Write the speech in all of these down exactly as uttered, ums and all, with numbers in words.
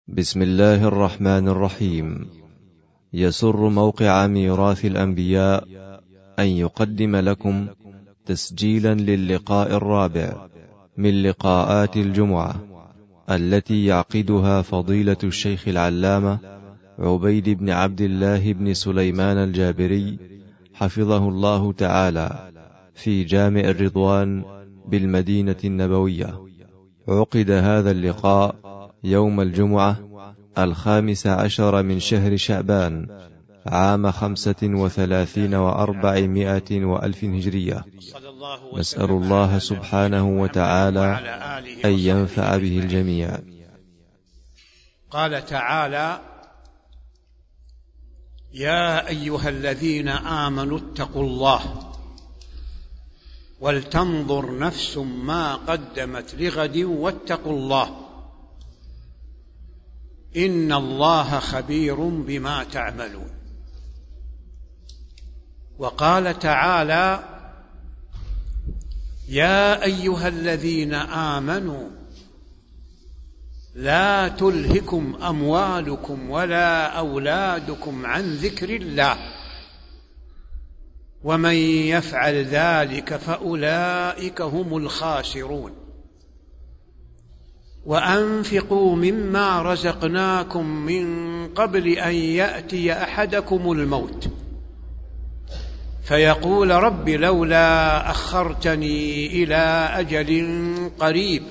بسم الله الرحمن الرحيم. يسر موقع ميراث الأنبياء أن يقدم لكم تسجيلا للقاء الرابع من لقاءات الجمعة التي يعقدها فضيلة الشيخ العلامة عبيد بن عبد الله بن سليمان الجابري حفظه الله تعالى في جامع الرضوان بالمدينة النبوية. عقد هذا اللقاء يوم الجمعة الخامس عشر من شهر شعبان عام خمسة وثلاثين وأربعمائة وألف هجرية. نسأل الله سبحانه وتعالى أن ينفع به الجميع. قال تعالى: يا أيها الذين آمنوا اتقوا الله ولتنظر نفس ما قدمت لغد واتقوا الله إن الله خبير بما تعملون. وقال تعالى: يا أيها الذين آمنوا لا تلهكم أموالكم ولا أولادكم عن ذكر الله ومن يفعل ذلك فأولئك هم الخاسرون. وأنفقوا مما رزقناكم من قبل أن يأتي أحدكم الموت فيقول رب لولا أخرتني إلى أجل قريب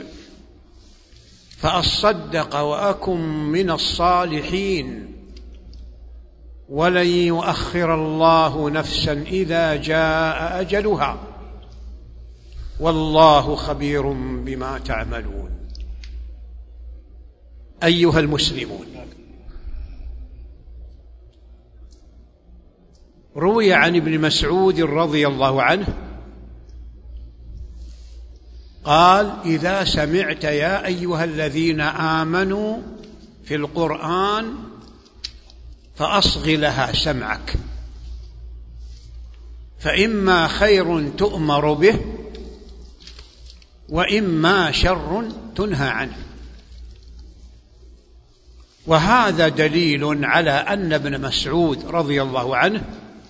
فأصدق وأكن من الصالحين ولن يؤخر الله نفسا إذا جاء أجلها والله خبير بما تعملون. أيها المسلمون، روي عن ابن مسعود رضي الله عنه قال: إذا سمعت يا أيها الذين آمنوا في القرآن فأصغ لها سمعك فإما خير تؤمر به وإما شر تنهى عنه. وهذا دليل على أن ابن مسعود رضي الله عنه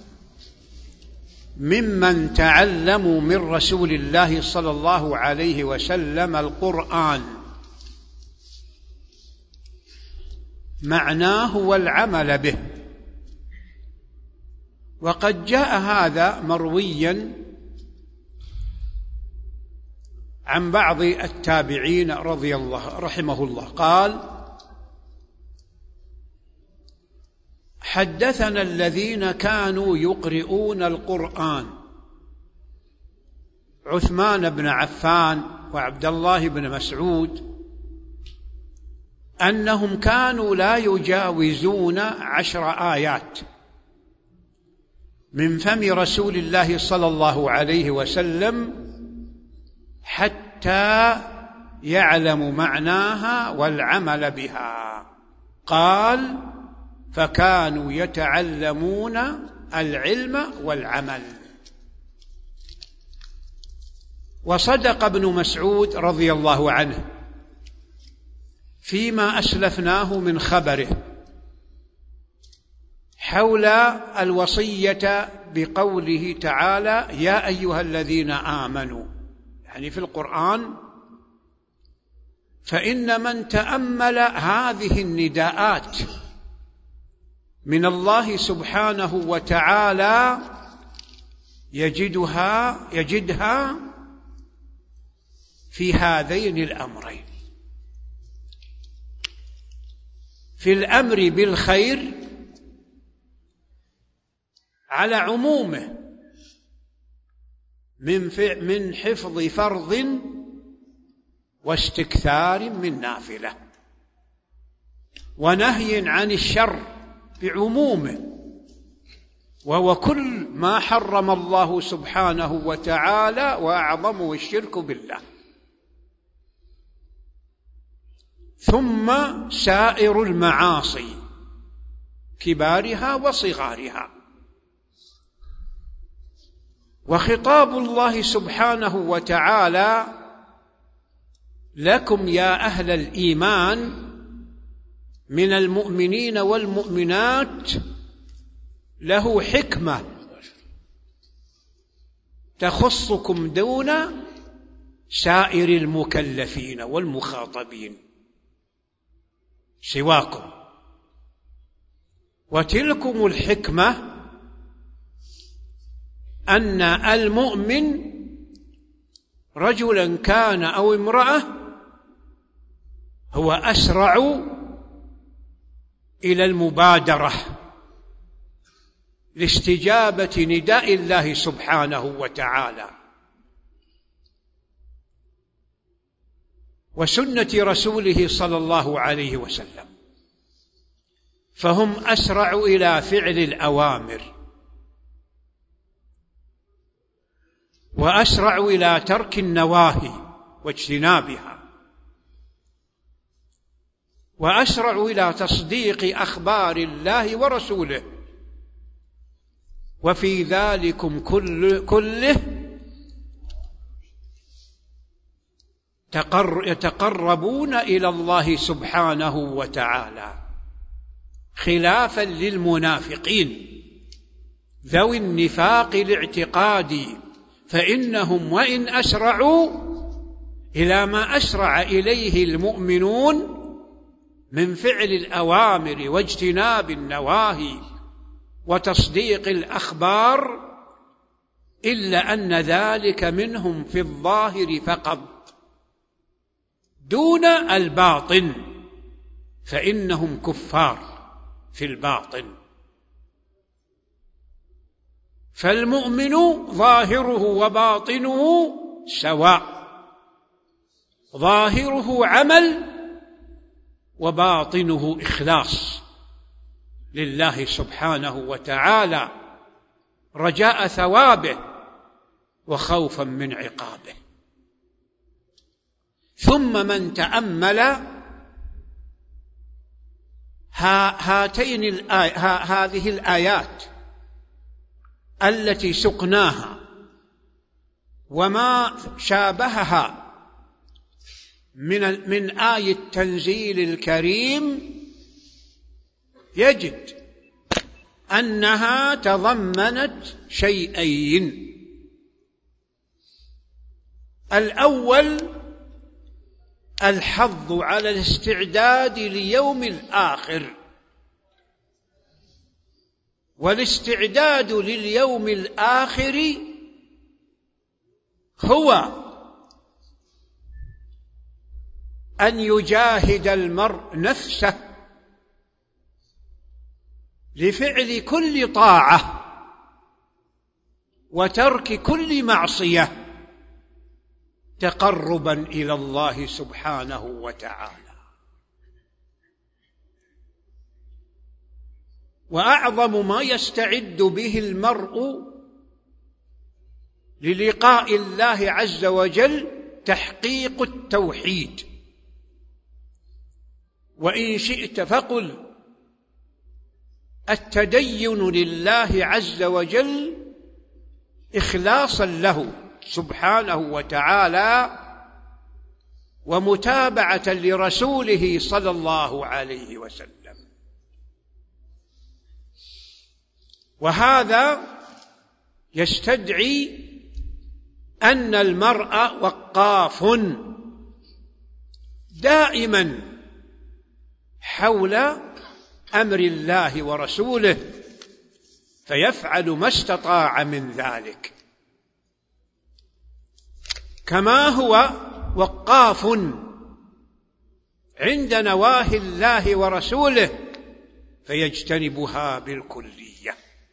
ممن تعلموا من رسول الله صلى الله عليه وسلم القرآن، معناه والعمل به. وقد جاء هذا مرويا عن بعض التابعين رضي الله رحمه الله قال: حدثنا الذين كانوا يقرؤون القرآن عثمان بن عفان وعبد الله بن مسعود أنهم كانوا لا يجاوزون عشر آيات من فم رسول الله صلى الله عليه وسلم حتى يعلموا معناها والعمل بها. قال: فكانوا يتعلمون العلم والعمل. وصدق ابن مسعود رضي الله عنه فيما أسلفناه من خبره حول الوصية بقوله تعالى: يا أيها الذين آمنوا، يعني في القرآن. فإن من تأمل هذه النداءات من الله سبحانه وتعالى يجدها يجدها في هذين الأمرين: في الأمر بالخير على عمومه من من حفظ فرض واستكثار من نافلة، ونهي عن الشر بعمومه وهو كل ما حرم الله سبحانه وتعالى وأعظمه الشرك بالله، ثم سائر المعاصي كبارها وصغارها. وخطاب الله سبحانه وتعالى لكم يا أهل الإيمان من المؤمنين والمؤمنات له حكمة تخصكم دون سائر المكلفين والمخاطبين سواكم، وتلكم الحكمة أن المؤمن رجلا كان أو امرأة هو أسرع إلى المبادرة لاستجابة نداء الله سبحانه وتعالى وسنة رسوله صلى الله عليه وسلم، فهم أسرع إلى فعل الأوامر وأسرع إلى ترك النواهي واجتنابها، وأسرع إلى تصديق أخبار الله ورسوله، وفي ذلكم كل كله يتقربون إلى الله سبحانه وتعالى، خلافا للمنافقين ذوي النفاق الاعتقادي، فإنهم وإن أسرعوا إلى ما أسرع إليه المؤمنون من فعل الأوامر واجتناب النواهي وتصديق الأخبار، إلا أن ذلك منهم في الظاهر فقط دون الباطن، فإنهم كفار في الباطن. فالمؤمن ظاهره وباطنه سواء، ظاهره عمل وباطنه إخلاص لله سبحانه وتعالى، رجاء ثوابه وخوفا من عقابه. ثم من تأمل هاتين الآي... هذه الآيات التي سقناها وما شابهها من من آية التنزيل الكريم، يجد أنها تضمنت شيئين: الأول الحظ على الاستعداد ليوم الآخر، والاستعداد لليوم الآخر هو أن يجاهد المرء نفسه لفعل كل طاعة وترك كل معصية تقربا إلى الله سبحانه وتعالى. وأعظم ما يستعد به المرء للقاء الله عز وجل تحقيق التوحيد، وإن شئت فقل التدين لله عز وجل إخلاصا له سبحانه وتعالى ومتابعة لرسوله صلى الله عليه وسلم. وهذا يستدعي أن المرء وقاف دائما حول أمر الله ورسوله، فيفعل ما استطاع من ذلك، كما هو وقاف عند نواهي الله ورسوله فيجتنبها بالكلية.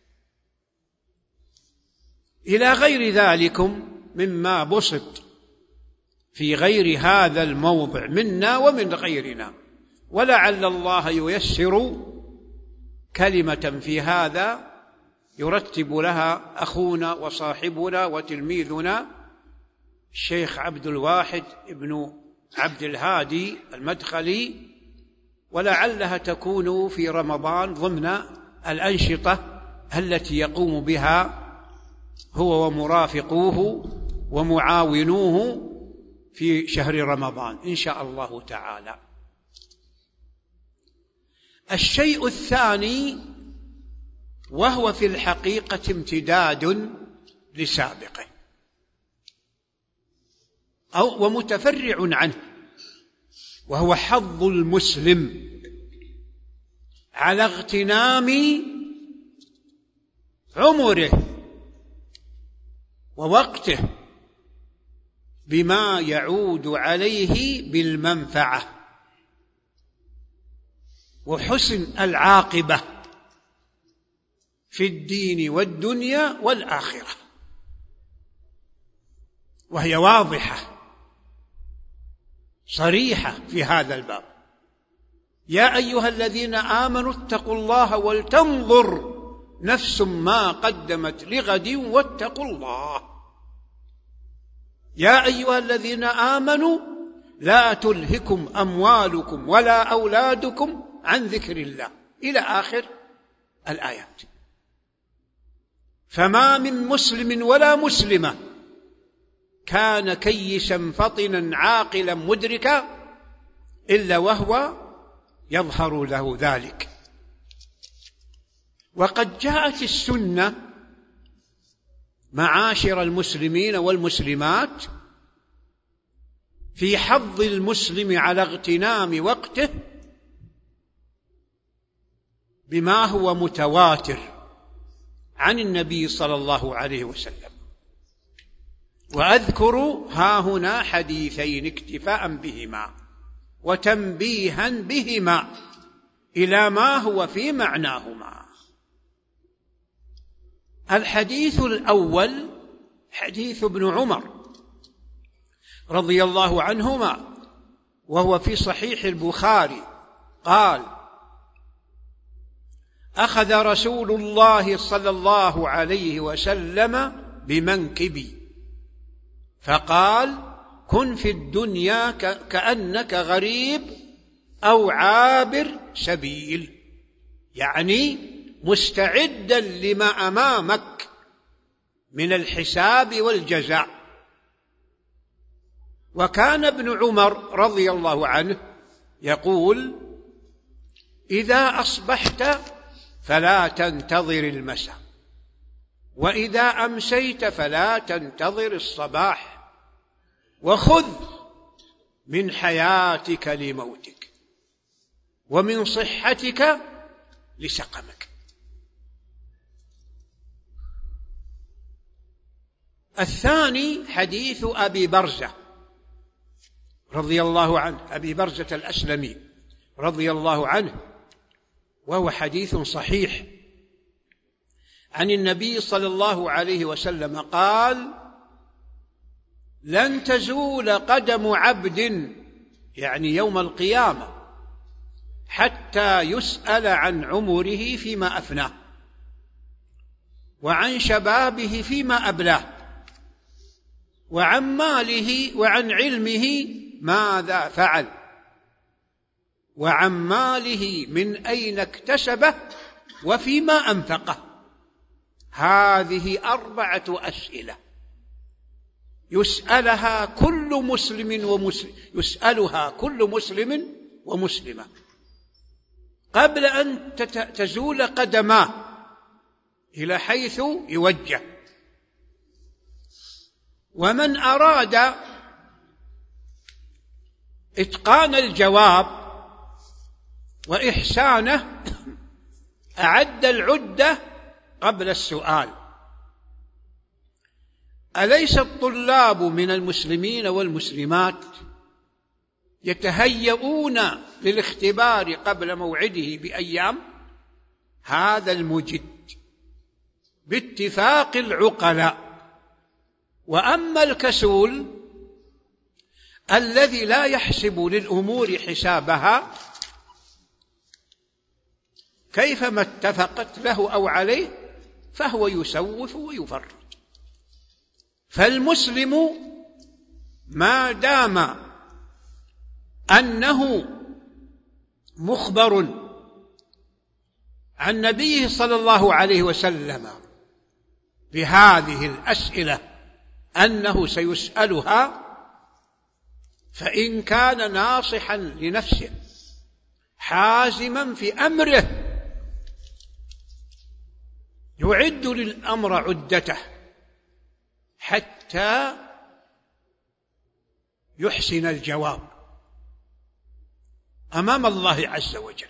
إلى غير ذلكم مما بسط في غير هذا الموضع منا ومن غيرنا، ولعل الله ييسر كلمة في هذا يرتب لها أخونا وصاحبنا وتلميذنا الشيخ عبد الواحد ابن عبد الهادي المدخلي، ولعلها تكون في رمضان ضمن الأنشطة التي يقوم بها هو ومرافقوه ومعاونوه في شهر رمضان إن شاء الله تعالى. الشيء الثاني، وهو في الحقيقة امتداد لسابقه أو ومتفرع عنه، وهو حظ المسلم على اغتنام عمره ووقته بما يعود عليه بالمنفعة وحسن العاقبة في الدين والدنيا والآخرة، وهي واضحة صريحة في هذا الباب. يا أيها الذين آمنوا اتقوا الله ولتنظر نفس ما قدمت لغد واتقوا الله. يا أيها الذين آمنوا لا تلهكم أموالكم ولا أولادكم عن ذكر الله، إلى آخر الآيات. فما من مسلم ولا مسلمة كان كيسا فطنا عاقلا مدركا إلا وهو يظهر له ذلك. وقد جاءت السنة معاشر المسلمين والمسلمات في حظ المسلم على اغتنام وقته بما هو متواتر عن النبي صلى الله عليه وسلم. وأذكر ها هنا حديثين اكتفاء بهما وتنبيها بهما إلى ما هو في معناهما. الحديث الأول حديث ابن عمر رضي الله عنهما، وهو في صحيح البخاري، قال: أخذ رسول الله صلى الله عليه وسلم بمنكبي فقال: كن في الدنيا كأنك غريب أو عابر سبيل، يعني مستعدا لما أمامك من الحساب والجزاء. وكان ابن عمر رضي الله عنه يقول: إذا أصبحت فلا تنتظر المساء، وإذا أمسيت فلا تنتظر الصباح، وخذ من حياتك لموتك ومن صحتك لسقمك. الثاني حديث أبي برزة رضي الله عنه، أبي برزة الأسلمي رضي الله عنه، وهو حديث صحيح عن النبي صلى الله عليه وسلم قال: لن تزول قدم عبد، يعني يوم القيامة، حتى يسأل عن عمره فيما أفناه، وعن شبابه فيما أبلاه، وعن ماله وعن علمه ماذا فعل، وعن ماله من أين اكتسبه وفيما أنفقه. هذه أربعة أسئلة يسألها كل مسلم ومسلم يسألها كل مسلم ومسلمة قبل أن تزول قدماه إلى حيث يوجه. ومن أراد إتقان الجواب وإحسانه أعد العدة قبل السؤال. أليس الطلاب من المسلمين والمسلمات يتهيئون للاختبار قبل موعده بأيام؟ هذا المجد باتفاق العقلاء. وأما الكسول الذي لا يحسب للأمور حسابها كيفما اتفقت له أو عليه فهو يسوف ويفرط. فالمسلم ما دام أنه مخبر عن نبيه صلى الله عليه وسلم بهذه الأسئلة أنه سيسألها، فإن كان ناصحا لنفسه حازما في أمره، يعد للأمر عدته حتى يحسن الجواب أمام الله عز وجل،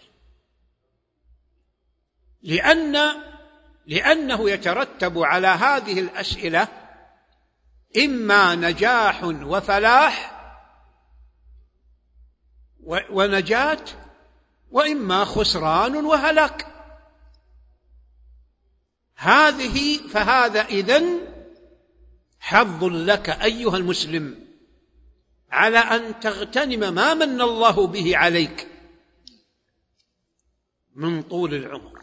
لأن لأنه يترتب على هذه الأسئلة إما نجاح وفلاح ونجاة، وإما خسران وهلاك. هذه فهذا إذن حظ لك أيها المسلم على أن تغتنم ما من الله به عليك من طول العمر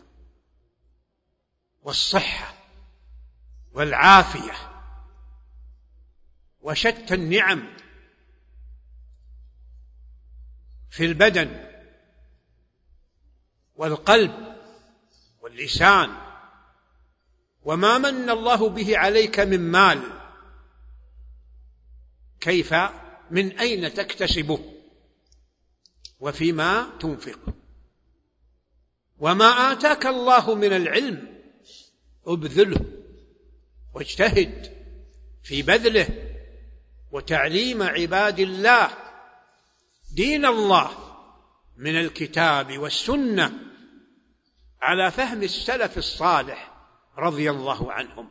والصحة والعافية وشتى النعم في البدن والقلب واللسان، وما من الله به عليك من مال، كيف من أين تكتسبه وفيما تنفق، وما آتاك الله من العلم ابذله واجتهد في بذله وتعليم عباد الله دين الله من الكتاب والسنة على فهم السلف الصالح رضي الله عنهم،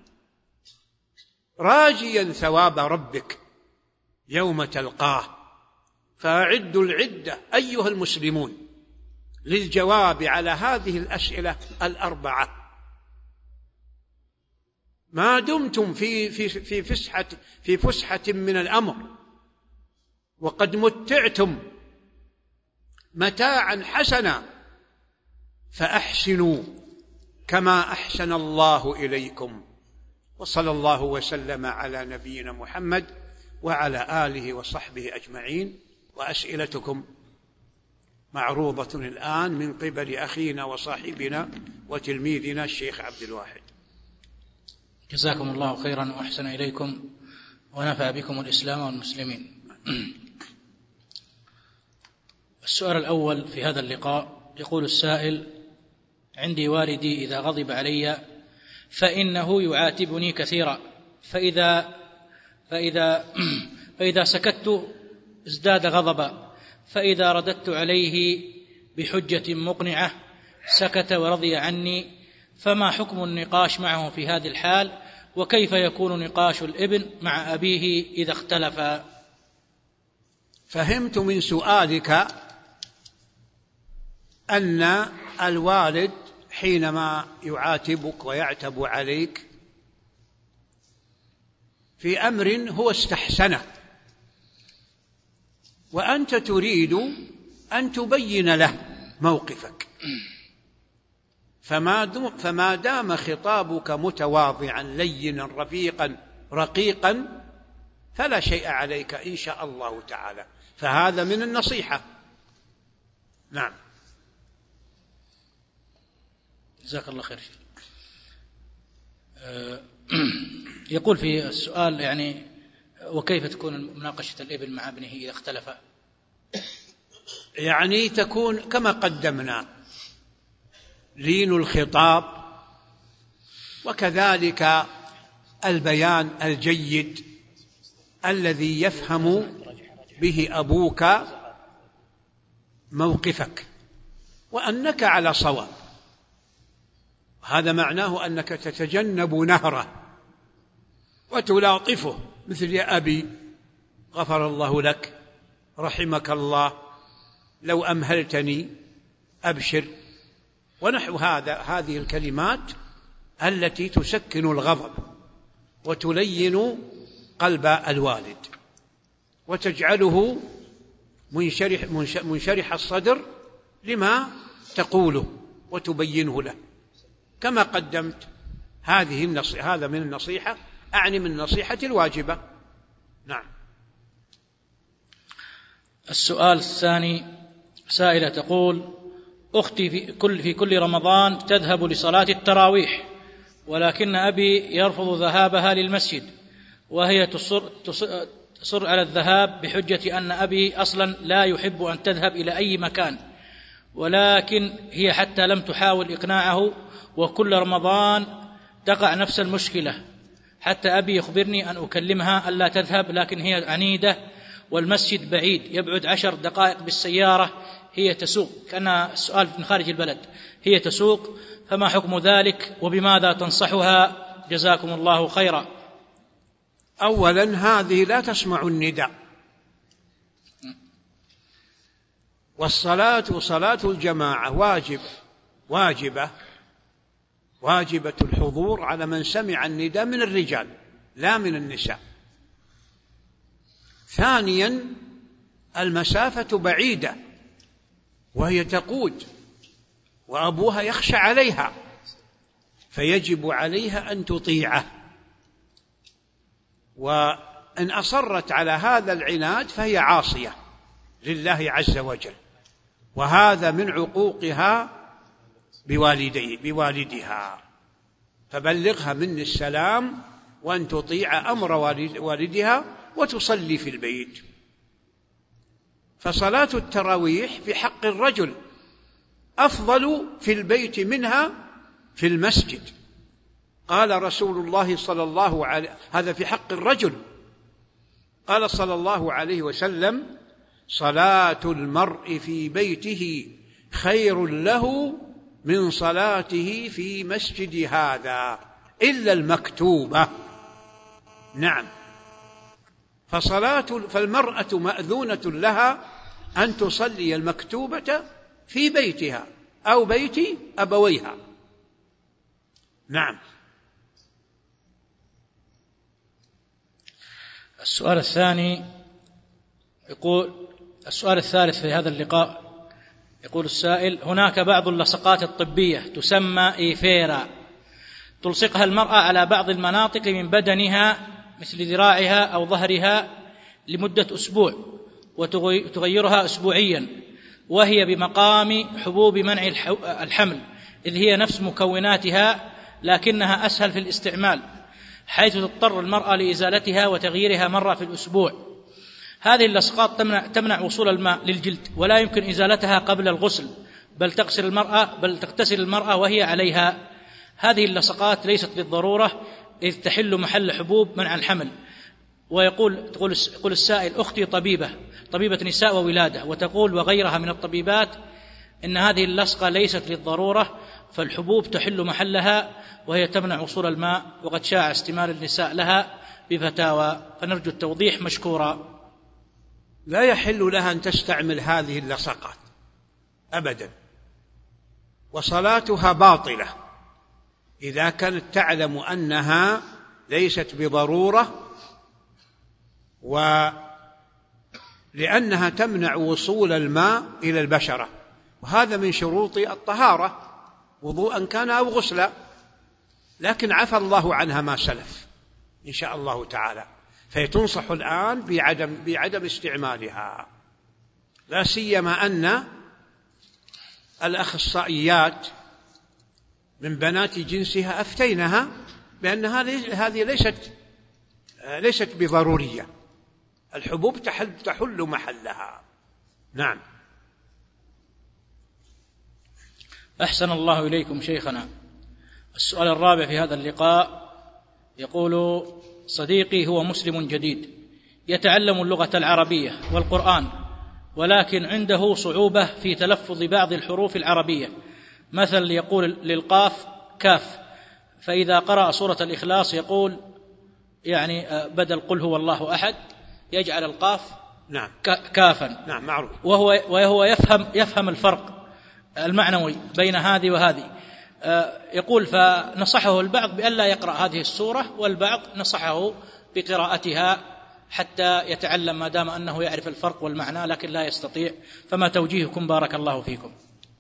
راجيا ثواب ربك يوم تلقاه. فأعدوا العدة أيها المسلمون للجواب على هذه الأسئلة الأربعة ما دمتم في في في فسحة في فسحة من الأمر، وقد متعتم متاعا حسنا، فأحسنوا كما أحسن الله إليكم. وصلى الله وسلم على نبينا محمد وعلى آله وصحبه أجمعين. وأسئلتكم معروضة الآن من قبل أخينا وصاحبنا وتلميذنا الشيخ عبد الواحد. جزاكم الله خيرا وأحسن إليكم ونفع بكم الإسلام والمسلمين. السؤال الأول في هذا اللقاء، يقول السائل: عندي والدي إذا غضب علي فإنه يعاتبني كثيرا، فإذا فإذا فإذا سكت ازداد غضبا، فإذا رددت عليه بحجة مقنعة سكت ورضي عني، فما حكم النقاش معه في هذه الحال؟ وكيف يكون نقاش الابن مع أبيه إذا اختلفا؟ فهمت من سؤالك أن الوالد حينما يعاتبك ويعتب عليك في أمر هو استحسنه وأنت تريد أن تبين له موقفك، فما دام خطابك متواضعا لينا رفيقا رقيقا فلا شيء عليك إن شاء الله تعالى، فهذا من النصيحة. نعم. جزاك الله خير. يقول في السؤال يعني: وكيف تكون مناقشة الابن مع ابنه إذا اختلف؟ يعني تكون كما قدمنا، لين الخطاب، وكذلك البيان الجيد الذي يفهم به أبوك موقفك وأنك على صواب. هذا معناه أنك تتجنب نهره وتلاطفه، مثل: يا أبي غفر الله لك، رحمك الله، لو أمهلتني، أبشر، ونحو هذا. هذه الكلمات التي تسكن الغضب وتلين قلب الوالد وتجعله منشرح, منشرح الصدر لما تقوله وتبينه له كما قدمت. هذه النصيحة، هذا من النصيحة، أعني من النصيحة الواجبة. نعم. السؤال الثاني، سائلة تقول: أختي في كل, في كل رمضان تذهب لصلاة التراويح، ولكن أبي يرفض ذهابها للمسجد، وهي تصر, تصر, تصر على الذهاب بحجة أن أبي أصلا لا يحب أن تذهب إلى أي مكان، ولكن هي حتى لم تحاول إقناعه، وكل رمضان تقع نفس المشكلة، حتى أبي يخبرني أن أكلمها ألا تذهب، لكن هي عنيدة والمسجد بعيد يبعد عشر دقائق بالسيارة، هي تسوق، كان السؤال من خارج البلد، هي تسوق، فما حكم ذلك وبماذا تنصحها؟ جزاكم الله خيرا. أولا هذه لا تسمع النداء، والصلاة صلاة الجماعة واجب واجبة واجبة الحضور على من سمع النداء من الرجال لا من النساء. ثانيا المسافة بعيدة وهي تقود وأبوها يخشى عليها، فيجب عليها أن تطيعه، وإن أصرت على هذا العناد فهي عاصية لله عز وجل، وهذا من عقوقها بوالدي بوالدها، فبلغها مني السلام وأن تطيع أمر والدها وتصلي في البيت. فصلاة التراويح في حق الرجل أفضل في البيت منها في المسجد. قال رسول الله صلى الله عليه هذا في حق الرجل، قال صلى الله عليه وسلم: صلاة المرء في بيته خير له من صلاته في مسجد هذا إلا المكتوبة. نعم، فصلاة فالمرأة مأذونة لها أن تصلي المكتوبة في بيتها أو بيت أبويها. نعم. السؤال الثاني يقول السؤال الثالث في هذا اللقاء، يقول السائل: هناك بعض اللصقات الطبية تسمى إيفيرا تلصقها المرأة على بعض المناطق من بدنها مثل ذراعها أو ظهرها لمدة أسبوع وتغيرها أسبوعيا، وهي بمقام حبوب منع الحمل، إذ هي نفس مكوناتها لكنها أسهل في الاستعمال، حيث تضطر المرأة لإزالتها وتغييرها مرة في الأسبوع. هذه اللصقات تمنع, تمنع وصول الماء للجلد، ولا يمكن إزالتها قبل الغسل، بل تغسل المرأة بل تغتسل المرأة وهي عليها. هذه اللصقات ليست بالضرورة، إذ تحل محل حبوب منع الحمل. ويقول تقول يقول السائل: أختي طبيبة طبيبة نساء وولادة، وتقول وغيرها من الطبيبات إن هذه اللصقة ليست للضرورة، فالحبوب تحل محلها وهي تمنع وصول الماء، وقد شاع استمال النساء لها بفتاوى، فنرجو التوضيح مشكورا. لا يحل لها أن تستعمل هذه اللصقات أبدا، وصلاتها باطلة إذا كانت تعلم أنها ليست بضرورة، ولأنها تمنع وصول الماء إلى البشرة، وهذا من شروط الطهارة وضوءا كان أو غسلا، لكن عفى الله عنها ما سلف إن شاء الله تعالى، فيتنصح الآن بعدم, بعدم استعمالها، لا سيما أن الأخصائيات من بنات جنسها أفتينها بأن هذه ليست ليست بضرورية، الحبوب تحل, تحل محلها. نعم. أحسن الله إليكم شيخنا. السؤال الرابع في هذا اللقاء يقول: صديقي هو مسلم جديد يتعلم اللغة العربية والقرآن، ولكن عنده صعوبة في تلفظ بعض الحروف العربية، مثل يقول للقاف كاف، فإذا قرأ سورة الإخلاص يقول يعني بدل قل هو الله أحد يجعل القاف نعم كافا. نعم معروف. وهو وهو يفهم يفهم الفرق المعنوي بين هذه وهذه. يقول فنصحه البعض بأن لا يقرأ هذه السورة، والبعض نصحه بقراءتها حتى يتعلم ما دام أنه يعرف الفرق والمعنى، لكن لا يستطيع، فما توجيهكم بارك الله فيكم؟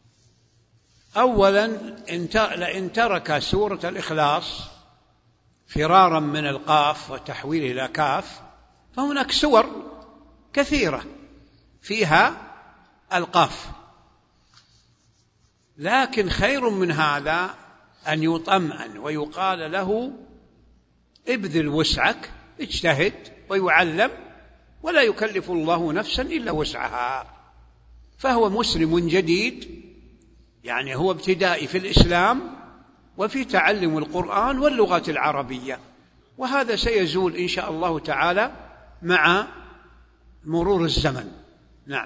أولا إن ترك سورة الإخلاص فرارا من القاف وتحويله إلى كاف، فهناك سور كثيرة فيها القاف، لكن خير من هذا أن يطمئن ويقال له ابذل وسعك، اجتهد ويعلم، ولا يكلف الله نفسا إلا وسعها، فهو مسلم جديد، يعني هو ابتدائي في الإسلام وفي تعلم القرآن واللغة العربية، وهذا سيزول إن شاء الله تعالى مع مرور الزمن. نعم،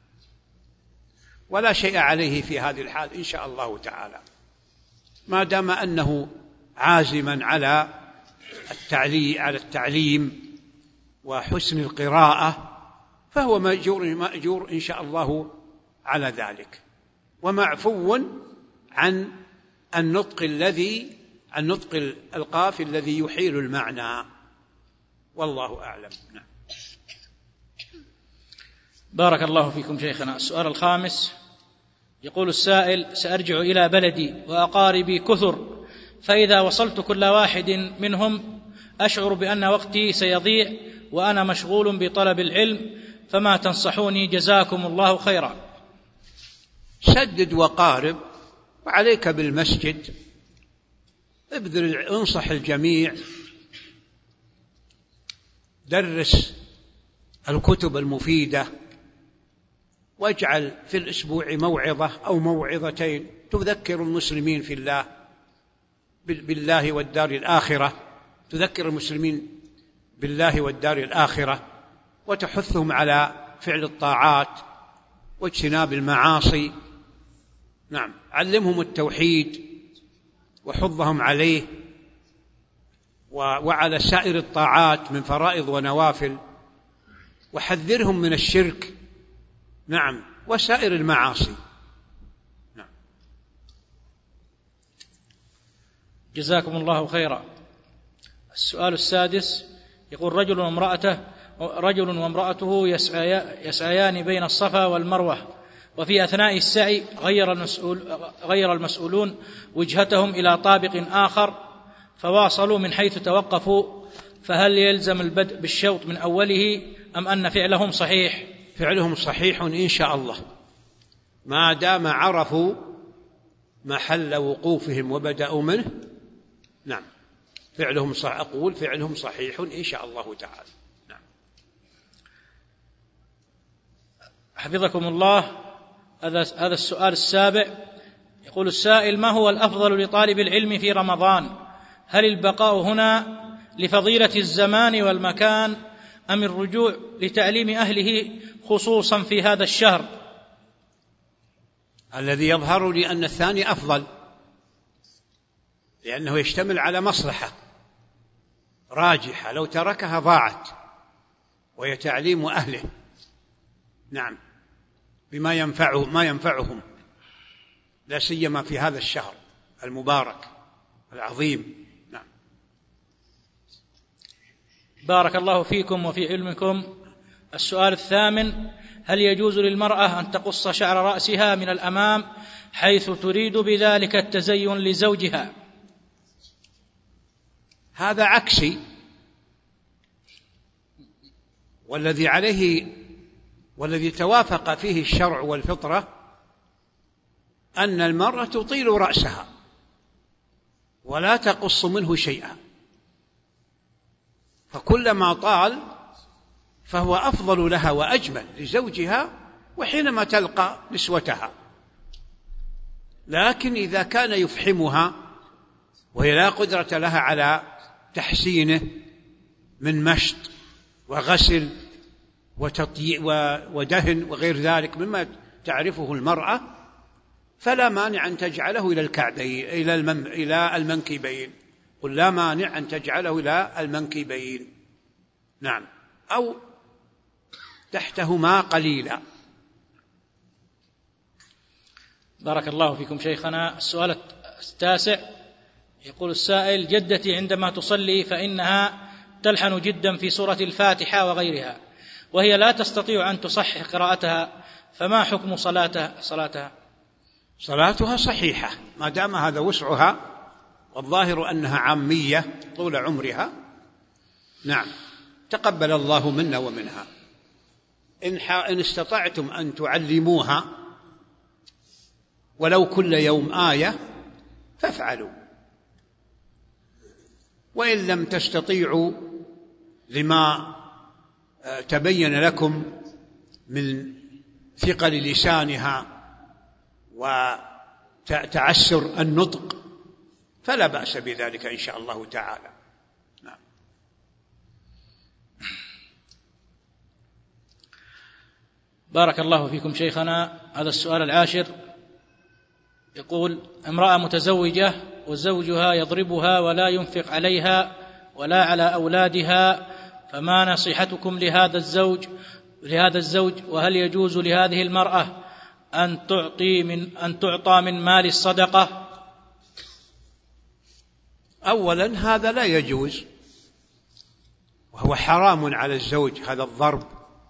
ولا شيء عليه في هذه الحال إن شاء الله تعالى، ما دام أنه عازما على التعليم على التعليم وحسن القراءة، فهو مأجور مأجور إن شاء الله على ذلك، ومعفو عن النطق الذي النطق القافي الذي يحيل المعنى، والله أعلم. نعم. بارك الله فيكم شيخنا. السؤال الخامس يقول السائل: سأرجع إلى بلدي وأقاربي كثر، فإذا وصلت كل واحد منهم أشعر بأن وقتي سيضيع وأنا مشغول بطلب العلم، فما تنصحوني جزاكم الله خيرا؟ سدد وقارب، وعليك بالمسجد، ابذل انصح الجميع، درس الكتب المفيدة، واجعل في الأسبوع موعظة أو موعظتين تذكر المسلمين في الله بالله والدار الآخرة، تذكر المسلمين بالله والدار الآخرة، وتحثهم على فعل الطاعات واجتناب المعاصي. نعم، علمهم التوحيد وحضهم عليه وعلى سائر الطاعات من فرائض ونوافل، وحذرهم من الشرك، نعم، وسائر المعاصي. نعم. جزاكم الله خيرا. السؤال السادس يقول: رجل وامرأته رجل وامرأته يسعيان بين الصفا والمروة، وفي أثناء السعي غير المسؤول غير المسؤولون وجهتهم إلى طابق آخر فواصلوا من حيث توقفوا، فهل يلزم البدء بالشوط من أوله أم أن فعلهم صحيح؟ فعلهم صحيح إن شاء الله، ما دام عرفوا محل وقوفهم وبدأوا منه. نعم، فعلهم صح أقول فعلهم صحيح إن شاء الله تعالى. نعم. حفظكم الله. هذا هذا السؤال السابع يقول السائل: ما هو الأفضل لطالب العلم في رمضان؟ هل البقاء هنا لفضيلة الزمان والمكان أم الرجوع لتعليم أهله خصوصا في هذا الشهر؟ الذي يظهر لي أن الثاني أفضل، لأنه يشتمل على مصلحة راجحة، لو تركها ضاعت، وهي تعليم أهله، نعم، بما ينفعه ما ينفعهم، لا سيما في هذا الشهر المبارك العظيم. نعم. بارك الله فيكم وفي علمكم. السؤال الثامن: هل يجوز للمرأة أن تقص شعر رأسها من الأمام حيث تريد بذلك التزين لزوجها؟ هذا عكسي، والذي عليه والذي توافق فيه الشرع والفطرة أن المرأة تطيل رأسها ولا تقص منه شيئا، فكلما طال فهو أفضل لها وأجمل لزوجها وحينما تلقى نسوتها. لكن إذا كان يفحمها وهي لا قدرة لها على تحسينه من مشط وغسل ودهن وغير ذلك مما تعرفه المرأة، فلا مانع أن تجعله إلى الكعبين إلى المن... إلى المنكبين، قل لا مانع أن تجعله إلى المنكبين، نعم، أو تحتهما قليلا. بارك الله فيكم شيخنا. السؤال التاسع يقول السائل: جدتي عندما تصلي فإنها تلحن جدا في سورة الفاتحة وغيرها، وهي لا تستطيع أن تصحح قراءتها، فما حكم صلاتها صلاتها صلاتها صحيحة ما دام هذا وسعها، والظاهر أنها عامية طول عمرها. نعم، تقبل الله منا ومنها. إن استطعتم أن تعلموها ولو كل يوم آية فافعلوا، وإن لم تستطيعوا لما تبين لكم من ثقل لسانها وتعسر النطق، فلا بأس بذلك إن شاء الله تعالى. نعم. بارك الله فيكم شيخنا. هذا السؤال العاشر يقول: امرأة متزوجة وزوجها يضربها ولا ينفق عليها ولا على أولادها، فما نصيحتكم لهذا الزوج لهذا الزوج وهل يجوز لهذه المرأة أن تعطي من أن تعطى من مال الصدقة؟ أولا هذا لا يجوز، وهو حرام على الزوج هذا الضرب،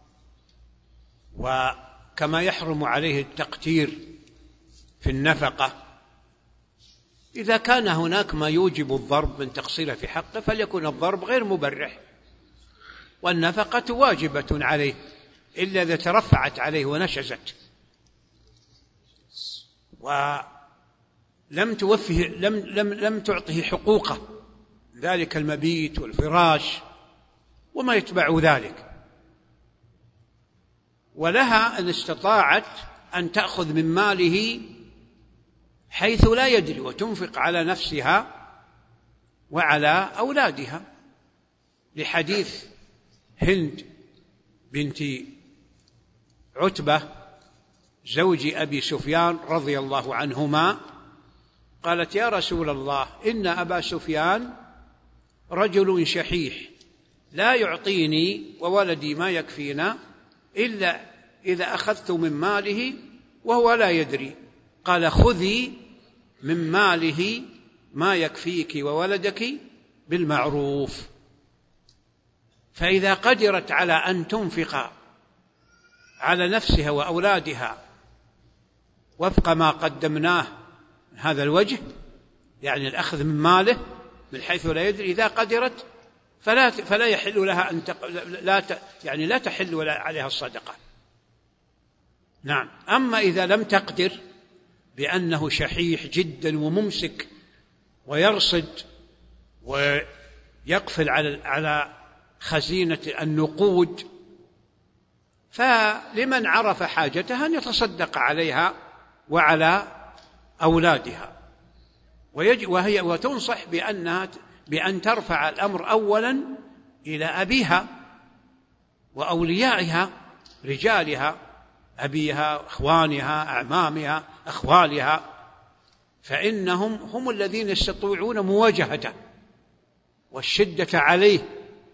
وكما يحرم عليه التقتير في النفقة. إذا كان هناك ما يوجب الضرب من تقصيره في حقه فليكن الضرب غير مبرح، والنفقة واجبة عليه إلا إذا ترفعت عليه ونشزت ولم توفه لم لم لم تعطه حقوقه، ذلك المبيت والفراش وما يتبع ذلك. ولها أن استطاعت أن تأخذ من ماله حيث لا يدري وتنفق على نفسها وعلى أولادها، لحديث هند بنت عتبة زوج أبي سفيان رضي الله عنهما، قالت: يا رسول الله، إن أبا سفيان رجل شحيح لا يعطيني وولدي ما يكفينا إلا إذا أخذت من ماله وهو لا يدري. قال: خذي من ماله ما يكفيك وولدك بالمعروف. فإذا قدرت على أن تنفق على نفسها وأولادها وفق ما قدمناه من هذا الوجه، يعني الأخذ من ماله من حيث لا يدري، إذا قدرت فلا فلا يحل لها أن تق... لا ت... يعني لا تحل عليها الصدقة. نعم. أما إذا لم تقدر بأنه شحيح جدا وممسك ويرصد ويقفل على على خزينة النقود، فلمن عرف حاجتها أن يتصدق عليها وعلى أولادها. وهي وتنصح بأنها بأن ترفع الأمر أولا إلى أبيها وأوليائها رجالها، أبيها، أخوانها، أعمامها، أخوالها، فإنهم هم الذين يستطيعون مواجهته والشدة عليه.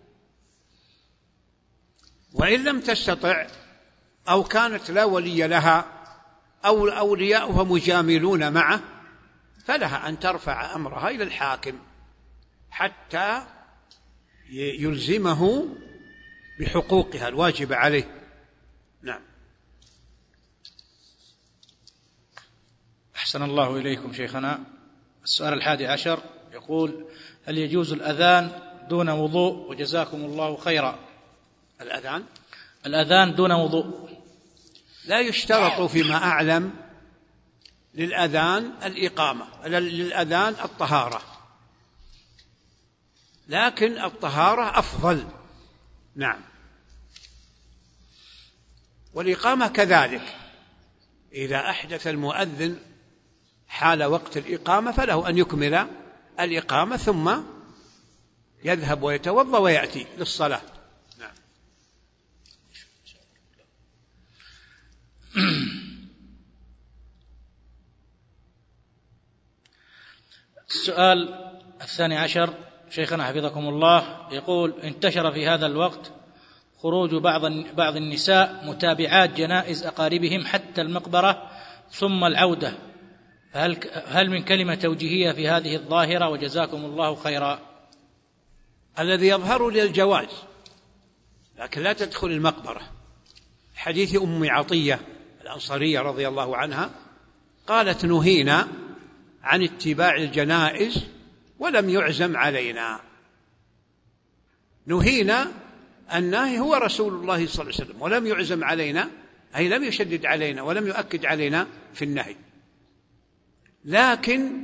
وإن لم تستطع أو كانت لا ولي لها أو أولياؤها مجاملون معه، فلها أن ترفع أمرها إلى الحاكم حتى يلزمه بحقوقها الواجبة عليه. نعم. أحسن الله إليكم شيخنا. السؤال الحادي عشر يقول: هل يجوز الأذان دون وضوء؟ وجزاكم الله خيرا. الأذان الأذان دون وضوء لا يشترط فيما أعلم للأذان الإقامة، للأذان الطهارة، لكن الطهارة أفضل. نعم. والإقامة كذلك، إذا أحدث المؤذن حال وقت الإقامة فله أن يكمل الإقامة ثم يذهب ويتوضأ ويأتي للصلاة. نعم. السؤال الثاني عشر شيخنا حفظكم الله يقول: انتشر في هذا الوقت خروج بعض بعض النساء متابعات جنائز أقاربهم حتى المقبرة ثم العودة، فهل هل من كلمة توجيهية في هذه الظاهرة؟ وجزاكم الله خيرا. الذي يظهر لي الجواز، لكن لا تدخل المقبرة. حديث أم عطية الأنصارية رضي الله عنها قالت: نهينا عن اتباع الجنائز ولم يعزم علينا. نهينا، الناهي هو رسول الله صلى الله عليه وسلم، ولم يعزم علينا أي لم يشدد علينا ولم يؤكد علينا في النهي. لكن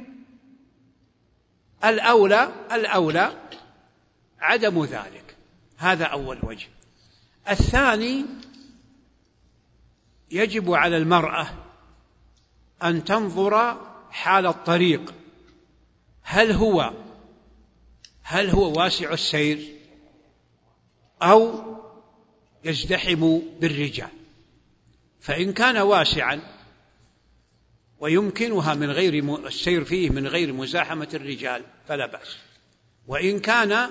الأولى الأولى عدم ذلك، هذا أول وجه. الثاني يجب على المرأة أن تنظر حال الطريق، هل هو هل هو واسع السير أو يزدحم بالرجال. فإن كان واسعا ويمكنها من غير السير فيه من غير مزاحمة الرجال فلا بأس، وإن كان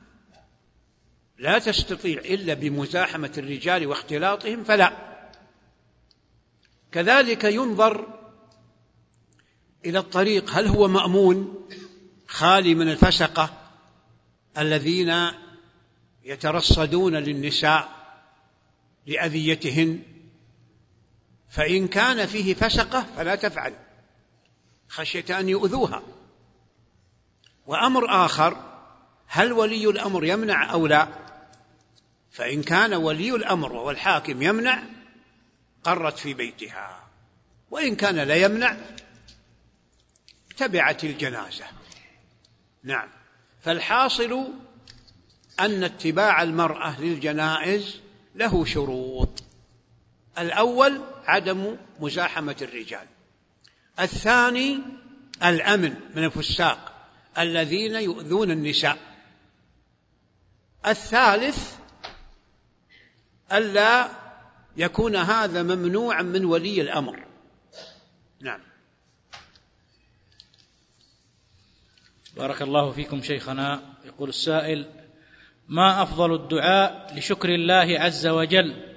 لا تستطيع إلا بمزاحمة الرجال واختلاطهم فلا. كذلك ينظر إلى الطريق، هل هو مأمون خالي من الفسقة الذين يترصدون للنساء لأذيتهن. فإن كان فيه فسقة فلا تفعل خشية أن يؤذوها. وأمر آخر، هل ولي الأمر يمنع أو لا؟ فإن كان ولي الأمر والحاكم يمنع قرت في بيتها، وإن كان لا يمنع تبعت الجنازة. نعم. فالحاصل أن اتباع المرأة للجنائز له شروط. الأول عدم مزاحمة الرجال، الثاني الأمن من الفساق الذين يؤذون النساء، الثالث ألا يكون هذا ممنوعا من ولي الأمر. نعم. بارك الله فيكم شيخنا. يقول السائل: ما أفضل الدعاء لشكر الله عز وجل؟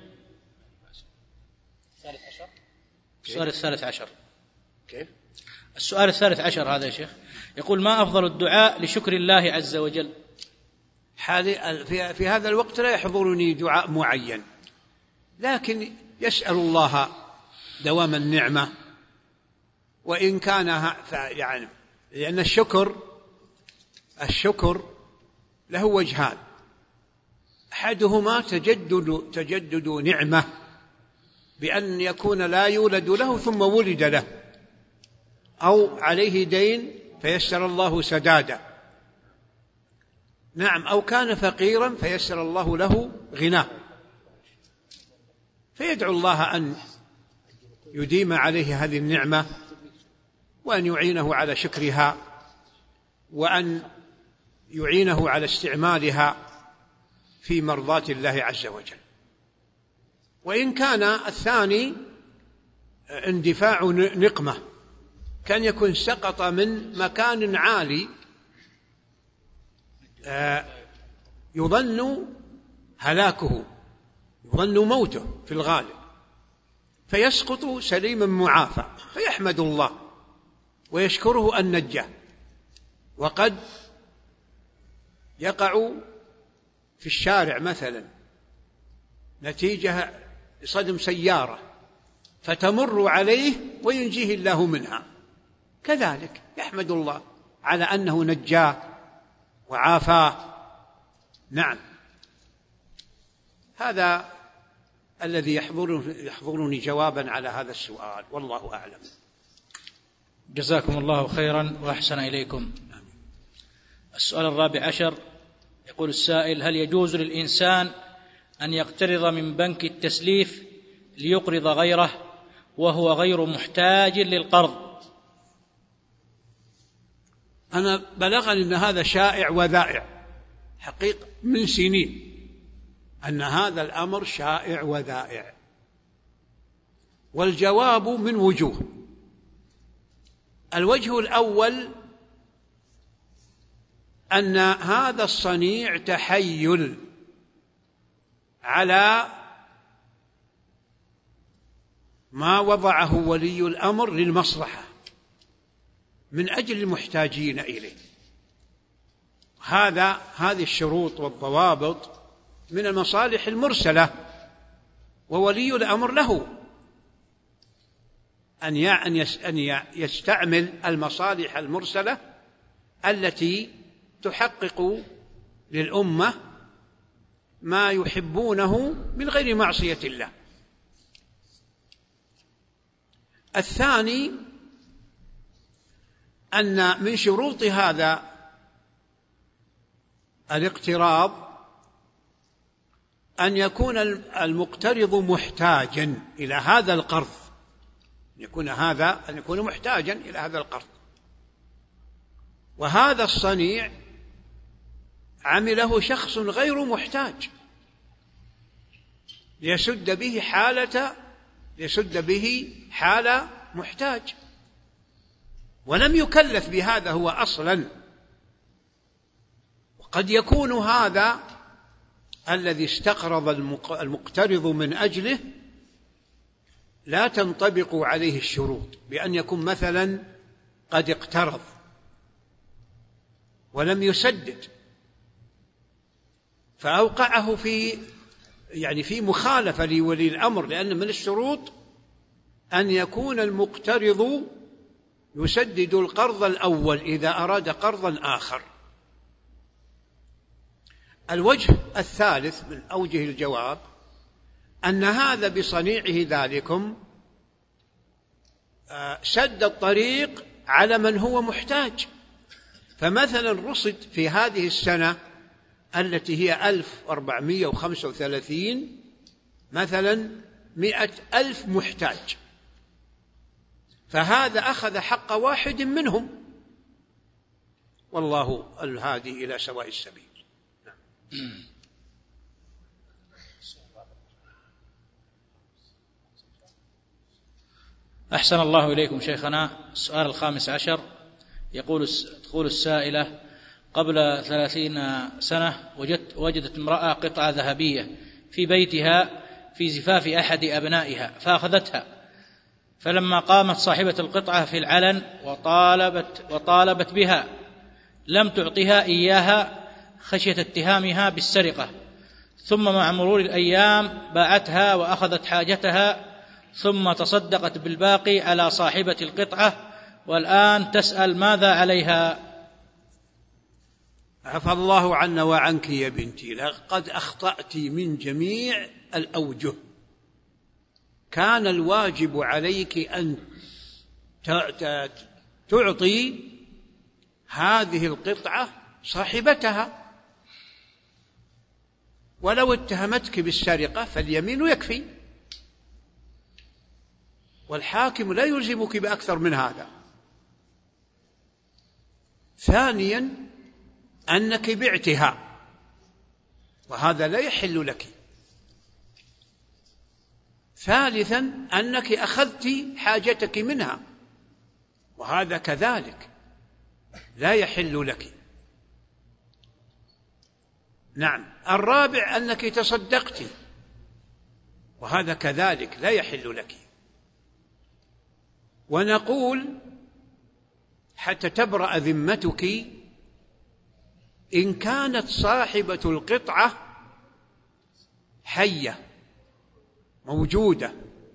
السؤال الثالث عشر. كيف؟ السؤال الثالث عشر هذا يا شيخ. يقول: ما أفضل الدعاء لشكر الله عز وجل؟ حالي في هذا الوقت لا يحضرني دعاء معين، لكن يسأل الله دوام النعمة، وإن كان يعني لأن الشكر الشكر له وجهان، أحدهما تجدد تجدد نعمة بأن يكون لا يولد له ثم ولد له، أو عليه دين فيسر الله سداده. نعم. أو كان فقيرا فيسر الله له غناه، فيدعو الله أن يديم عليه هذه النعمة وأن يعينه على شكرها وأن يعينه على استعمالها في مرضاة الله عز وجل. وإن كان الثاني اندفاع نقمة، كان يكون سقط من مكان عالي يظن هلاكه، يظن موته في الغالب، فيسقط سليما معافى، فيحمد الله ويشكره أن نجاه. وقد يقع في الشارع مثلا نتيجة صدم سيارة فتمر عليه وينجيه الله منها، كذلك يحمد الله على أنه نجاه وعافاه. نعم. هذا الذي يحضرني جوابا على هذا السؤال، والله أعلم. جزاكم الله خيرا وأحسن إليكم. السؤال الرابع عشر. يقول السائل: هل يجوز للإنسان أن يقترض من بنك التسليف ليقرض غيره وهو غير محتاج للقرض؟ أنا بلغني أن هذا شائع وذائع حقيقة من سنين، أن هذا الأمر شائع وذائع، والجواب من وجوه. الوجه الأول أن هذا الصنيع تحيل على ما وضعه ولي الأمر للمصلحة من أجل المحتاجين إليه. هذا هذه الشروط والضوابط من المصالح المرسلة، وولي الأمر له أن يستعمل المصالح المرسلة التي تحقق للأمة ما يحبونه من غير معصية الله. الثاني أن من شروط هذا الاقتراض أن يكون المقترض محتاجا إلى هذا القرض، يكون هذا أن يكون محتاجا إلى هذا القرض، وهذا الصنيع عمله شخص غير محتاج ليسد به حالة ليسد به حال محتاج، ولم يكلف بهذا هو أصلا. وقد يكون هذا الذي استقرض المقترض من أجله لا تنطبق عليه الشروط، بأن يكون مثلا قد اقترض ولم يسدد، فأوقعه في يعني في مخالفة لولي الأمر، لأن من الشروط أن يكون المقترض يسدد القرض الأول إذا أراد قرضا آخر. الوجه الثالث من أوجه الجواب أن هذا بصنيعه ذلكم سد الطريق على من هو محتاج، فمثلا رصد في هذه السنة التي هي ألف وأربعمائة وخمسة وثلاثين مثلا مئة ألف محتاج، فهذا أخذ حق واحد منهم، والله الهادي إلى سواء السبيل. أحسن الله إليكم شيخنا. السؤال الخامس عشر يقول تقول السائلة: قبل ثلاثين سنة وجدت, وجدت امرأة قطعة ذهبية في بيتها في زفاف أحد أبنائها فأخذتها، فلما قامت صاحبة القطعة في العلن وطالبت, وطالبت بها لم تعطها إياها خشية اتهامها بالسرقة، ثم مع مرور الأيام باعتها وأخذت حاجتها ثم تصدقت بالباقي على صاحبة القطعة، والآن تسأل ماذا عليها؟ عفى الله عنا وعنك يا بنتي، لقد أخطأت من جميع الأوجه. كان الواجب عليك أن تعطي هذه القطعة صاحبتها، ولو اتهمتك بالسرقة فاليمين يكفي، والحاكم لا يلزمك بأكثر من هذا. ثانيا أنك بعتها وهذا لا يحل لك. ثالثا أنك أخذت حاجتك منها وهذا كذلك لا يحل لك. نعم. الرابع أنك تصدقت وهذا كذلك لا يحل لك. ونقول حتى تبرأ ذمتك إن كانت صاحبة القطعة حية موجودة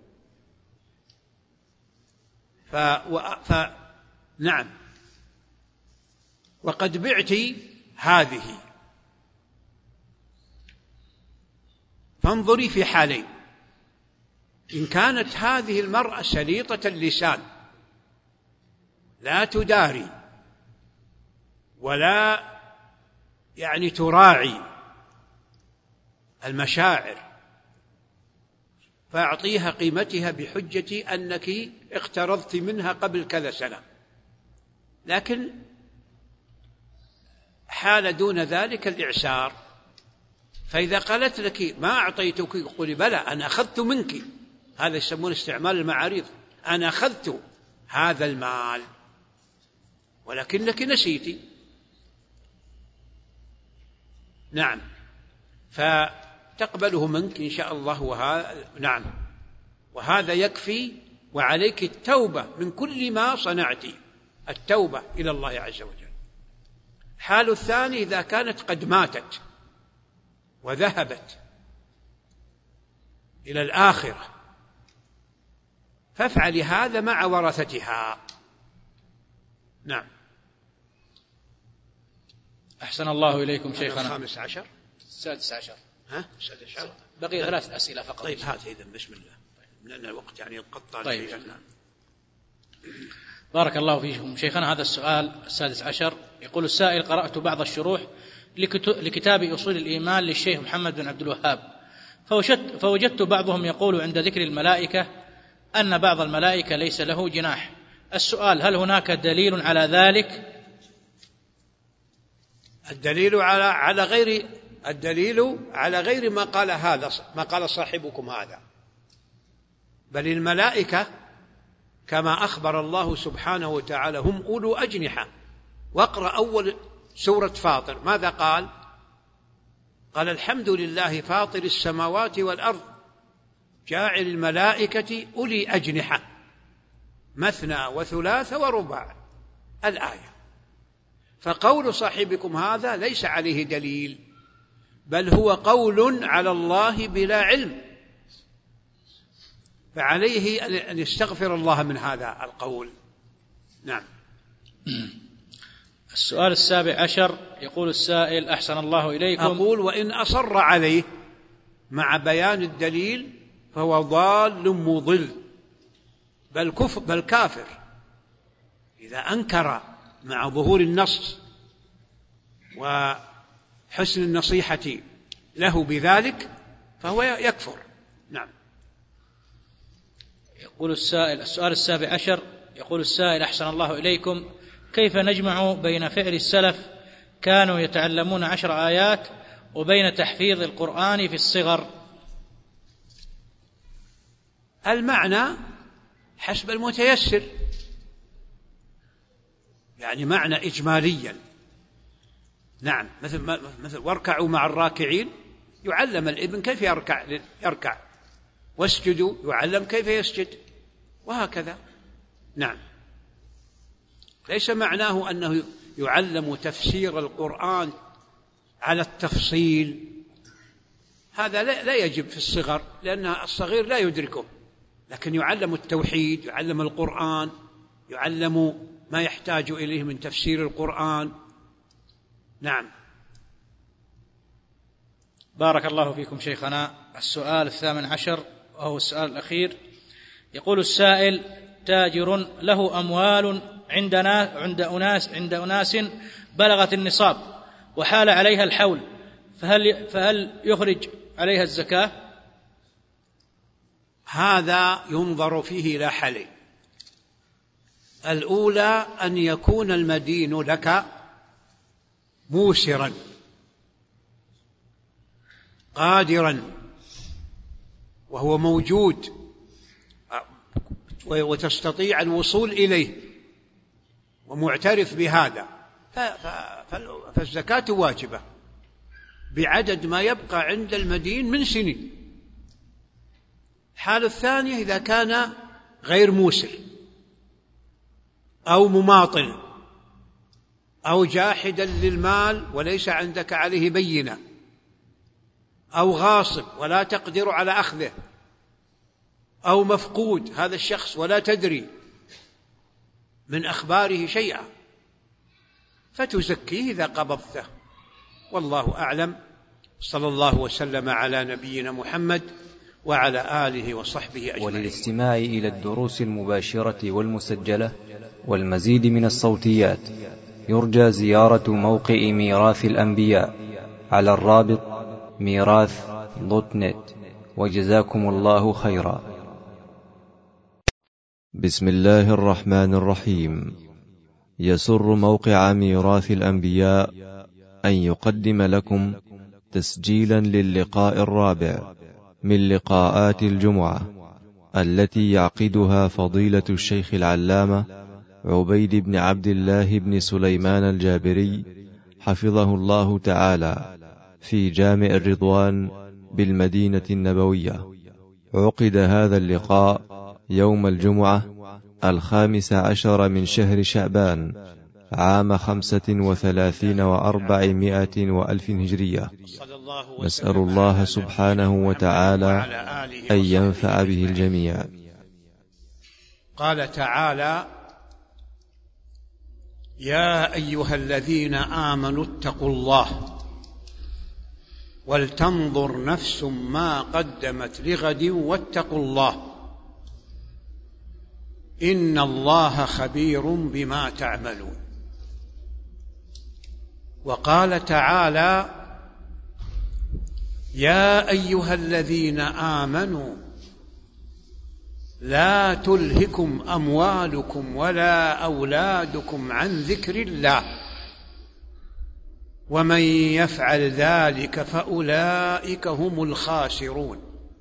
ف... و... ف... نعم وقد بعت هذه، فانظري في حالين: إن كانت هذه المرأة سليطة اللسان لا تداري ولا يعني تراعي المشاعر، فأعطيها قيمتها بحجة أنك اقترضت منها قبل كذا سنة. لكن حال دون ذلك الإعسار، فإذا قالت لك ما أعطيتك قولي بلى أنا أخذت منك، هذا يسمون استعمال المعاريض، أنا أخذت هذا المال ولكنك نسيتي. نعم، فتقبله منك إن شاء الله. وهذا نعم وهذا يكفي، وعليك التوبة من كل ما صنعت، التوبة إلى الله عز وجل. حال الثاني إذا كانت قد ماتت وذهبت إلى الآخرة فافعل هذا مع ورثتها. نعم. أحسن الله إليكم شيخنا. الخامس عشر السادس عشر ها السادس عشر بقي ثلاث أسئلة فقط. طيب هات إذن بسم الله، لأن الوقت يعني ينقطع. طيب. بارك الله فيكم شيخنا. هذا السؤال السادس عشر يقول السائل: قرأت بعض الشروح لكتاب أصول الإيمان للشيخ محمد بن عبد الوهاب، فوجدت, فوجدت بعضهم يقول عند ذكر الملائكة أن بعض الملائكة ليس له جناح. السؤال: هل هناك دليل على ذلك؟ الدليل على على غير الدليل على غير ما قال هذا ما قال صاحبكم هذا، بل الملائكة كما أخبر الله سبحانه وتعالى هم أولو أجنحة. واقرأ أول سورة فاطر ماذا قال؟ قال: الحمد لله فاطر السماوات والأرض جاعل الملائكة أولي أجنحة مثنى وثلاث ورباع الآية. فقول صاحبكم هذا ليس عليه دليل، بل هو قول على الله بلا علم، فعليه أن يستغفر الله من هذا القول. نعم. السؤال السابع عشر يقول السائل: أحسن الله إليكم. أقول: وإن أصر عليه مع بيان الدليل فهو ضال مضل، بل كفر بل كافر. إذا أنكر مع ظهور النص وحسن النصيحة له بذلك فهو يكفر. نعم. يقول السائل: السؤال السابع عشر يقول السائل: أحسن الله إليكم، كيف نجمع بين فعل السلف كانوا يتعلمون عشر آيات وبين تحفيظ القرآن في الصغر؟ المعنى حسب المتيسر، يعني معنى إجماليا. نعم، مثل مثل واركعوا مع الراكعين، يعلم الابن كيف يركع يركع واسجدوا يعلم كيف يسجد، وهكذا. نعم. ليس معناه أنه يعلم تفسير القرآن على التفصيل، هذا لا يجب في الصغر، لأن الصغير لا يدركه، لكن يعلم التوحيد، يعلم القرآن، يعلم ما يحتاج إليه من تفسير القرآن. نعم. بارك الله فيكم شيخنا. السؤال الثامن عشر وهو السؤال الأخير، يقول السائل: تاجر له أموال عندنا عند أناس عند أناس بلغت النصاب وحال عليها الحول، فهل فهل يخرج عليها الزكاة؟ هذا ينظر فيه إلى حالين: الأولى أن يكون المدين لك موسرا قادرا وهو موجود وتستطيع الوصول إليه ومعترف بهذا، فالزكاة واجبة بعدد ما يبقى عند المدين من سنين. الحالة الثانية إذا كان غير موسر أو مماطل أو جاحدا للمال وليس عندك عليه بينة، أو غاصب ولا تقدر على أخذه، أو مفقود هذا الشخص ولا تدري من أخباره شيئا، فتزكيه إذا قبضته. والله أعلم. صلى الله وسلم على نبينا محمد وعلى آله وصحبه أجمعين. وللاستماع إلى الدروس المباشرة والمسجلة والمزيد من الصوتيات يرجى زيارة موقع ميراث الأنبياء على الرابط ميراث دوت نت. وجزاكم الله خيرا. بسم الله الرحمن الرحيم. يسر موقع ميراث الأنبياء أن يقدم لكم تسجيلا للقاء الرابع من لقاءات الجمعة التي يعقدها فضيلة الشيخ العلامة عبيد بن عبد الله بن سليمان الجابري حفظه الله تعالى في جامع الرضوان بالمدينة النبوية. عقد هذا اللقاء يوم الجمعة الخامس عشر من شهر شعبان عام خمسة وثلاثين وأربعمائة وألف هجرية. نسأل الله سبحانه وتعالى أن ينفع به الجميع. قال تعالى: يا أيها الذين آمنوا اتقوا الله ولتنظر نفس ما قدمت لغد واتقوا الله إن الله خبير بما تعملون. وقال تعالى: يا أيها الذين آمنوا لا تلهكم أموالكم ولا أولادكم عن ذكر الله ومن يفعل ذلك فأولئك هم الخاسرون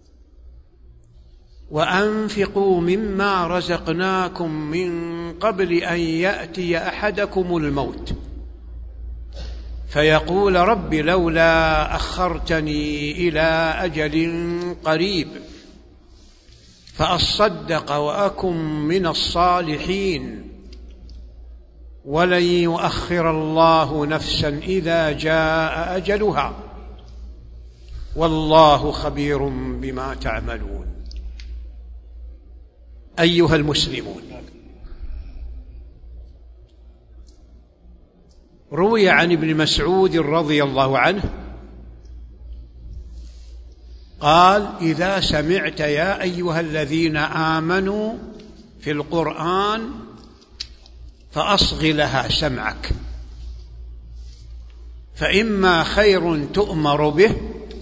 وأنفقوا مما رزقناكم من قبل أن يأتي أحدكم الموت فيقول رب لولا أخرتني إلى أجل قريب فأصدق وأكن من الصالحين ولن يؤخر الله نفسا إذا جاء أجلها والله خبير بما تعملون. أيها المسلمون، روي عن ابن مسعود رضي الله عنه قال إذا سمعت يا أيها الذين آمنوا في القرآن فأصغ لها سمعك فإما خير تؤمر به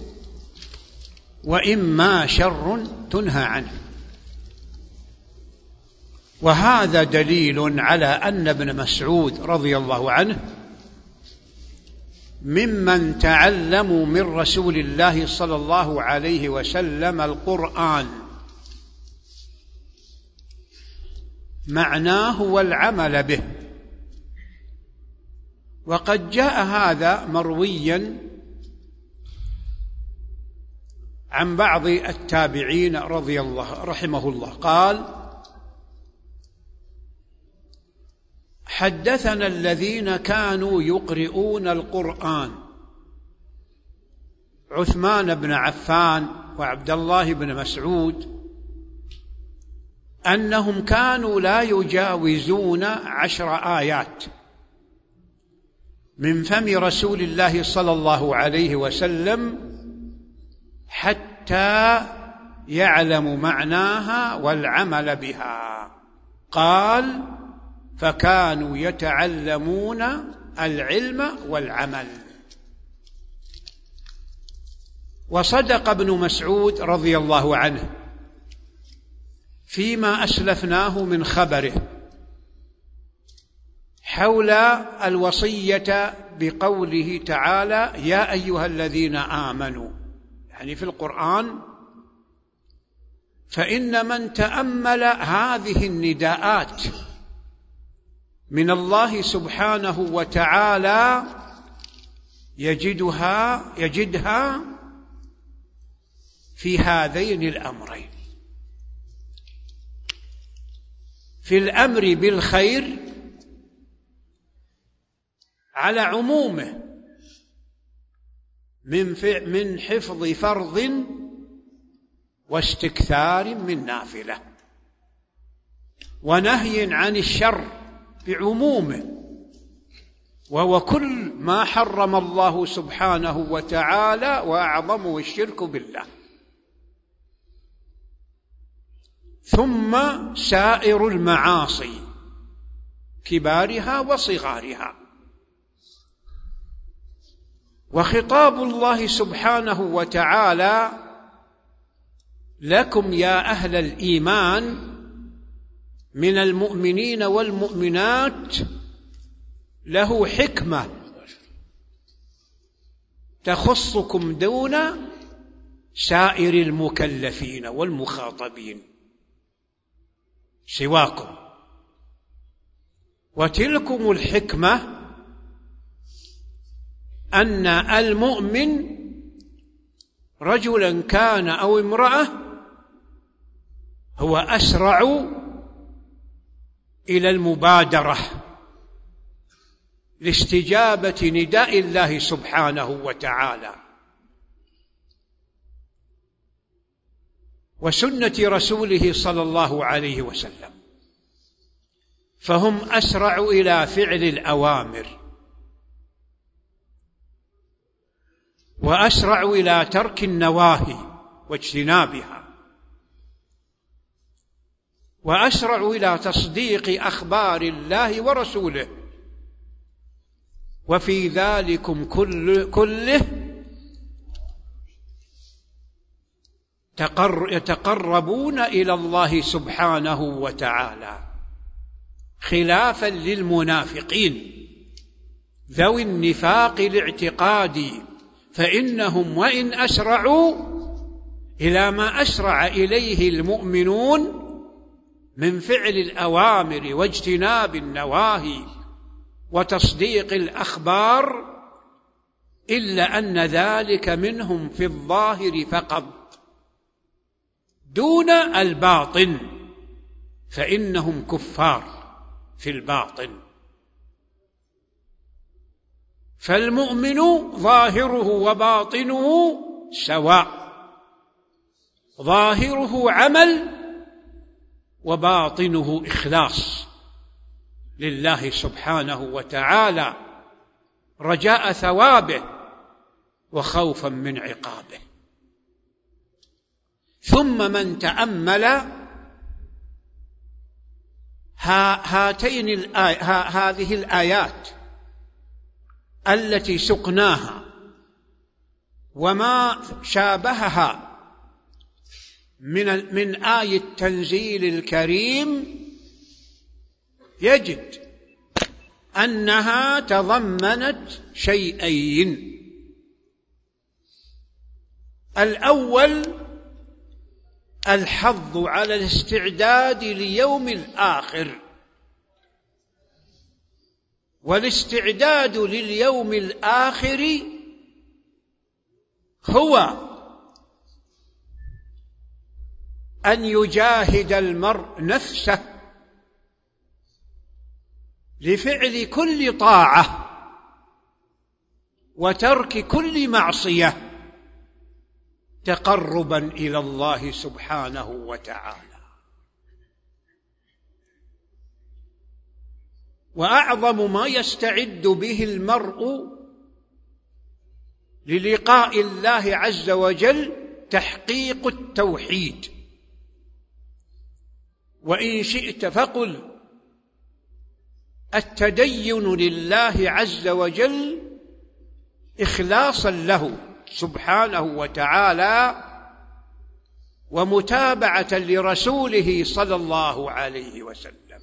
وإما شر تنهى عنه. وهذا دليل على أن ابن مسعود رضي الله عنه ممن تعلموا من رسول الله صلى الله عليه وسلم القرآن معناه والعمل به. وقد جاء هذا مرويا عن بعض التابعين رضي الله رحمه الله قال حدثنا الذين كانوا يقرؤون القرآن عثمان بن عفان وعبد الله بن مسعود أنهم كانوا لا يجاوزون عشر آيات من فم رسول الله صلى الله عليه وسلم حتى يعلموا معناها والعمل بها. قال فكانوا يتعلمون العلم والعمل. وصدق ابن مسعود رضي الله عنه فيما أسلفناه من خبره حول الوصية بقوله تعالى يا أيها الذين آمنوا، يعني في القرآن. فإن من تأمل هذه النداءات من الله سبحانه وتعالى يجدها يجدها في هذين الأمرين: في الأمر بالخير على عمومه من من حفظ فرض واستكثار من نافلة، ونهي عن الشر بعمومه وهو كل ما حرم الله سبحانه وتعالى وأعظمه الشرك بالله، ثم سائر المعاصي كبارها وصغارها. وخطاب الله سبحانه وتعالى لكم يا أهل الإيمان من المؤمنين والمؤمنات له حكمة تخصكم دون سائر المكلفين والمخاطبين سواكم، وتلكم الحكمة أن المؤمن رجلا كان أو امرأة هو أسرع إلى المبادرة لاستجابة نداء الله سبحانه وتعالى وسنة رسوله صلى الله عليه وسلم، فهم أسرع إلى فعل الأوامر وأسرع إلى ترك النواهي واجتنابها، وأسرع إلى تصديق أخبار الله ورسوله. وفي ذلكم كل كله يتقربون إلى الله سبحانه وتعالى، خلافا للمنافقين ذوي النفاق الاعتقادي، فإنهم وإن أسرعوا إلى ما أسرع إليه المؤمنون من فعل الأوامر واجتناب النواهي وتصديق الأخبار، إلا أن ذلك منهم في الظاهر فقط دون الباطن، فإنهم كفار في الباطن. فالمؤمن ظاهره وباطنه سواء، ظاهره عمل وباطنه إخلاص لله سبحانه وتعالى، رجاء ثوابه وخوفا من عقابه. ثم من تأمل هاتين الآي... هذه الآيات التي سقناها وما شابهها من من آية التنزيل الكريم، يجد أنها تضمنت شيئين: الأول الحظ على الاستعداد ليوم الآخر، والاستعداد لليوم الآخر هو أن يجاهد المرء نفسه لفعل كل طاعة وترك كل معصية تقربا إلى الله سبحانه وتعالى. وأعظم ما يستعد به المرء للقاء الله عز وجل تحقيق التوحيد، وإن شئت فقل التدين لله عز وجل إخلاصا له سبحانه وتعالى، ومتابعة لرسوله صلى الله عليه وسلم.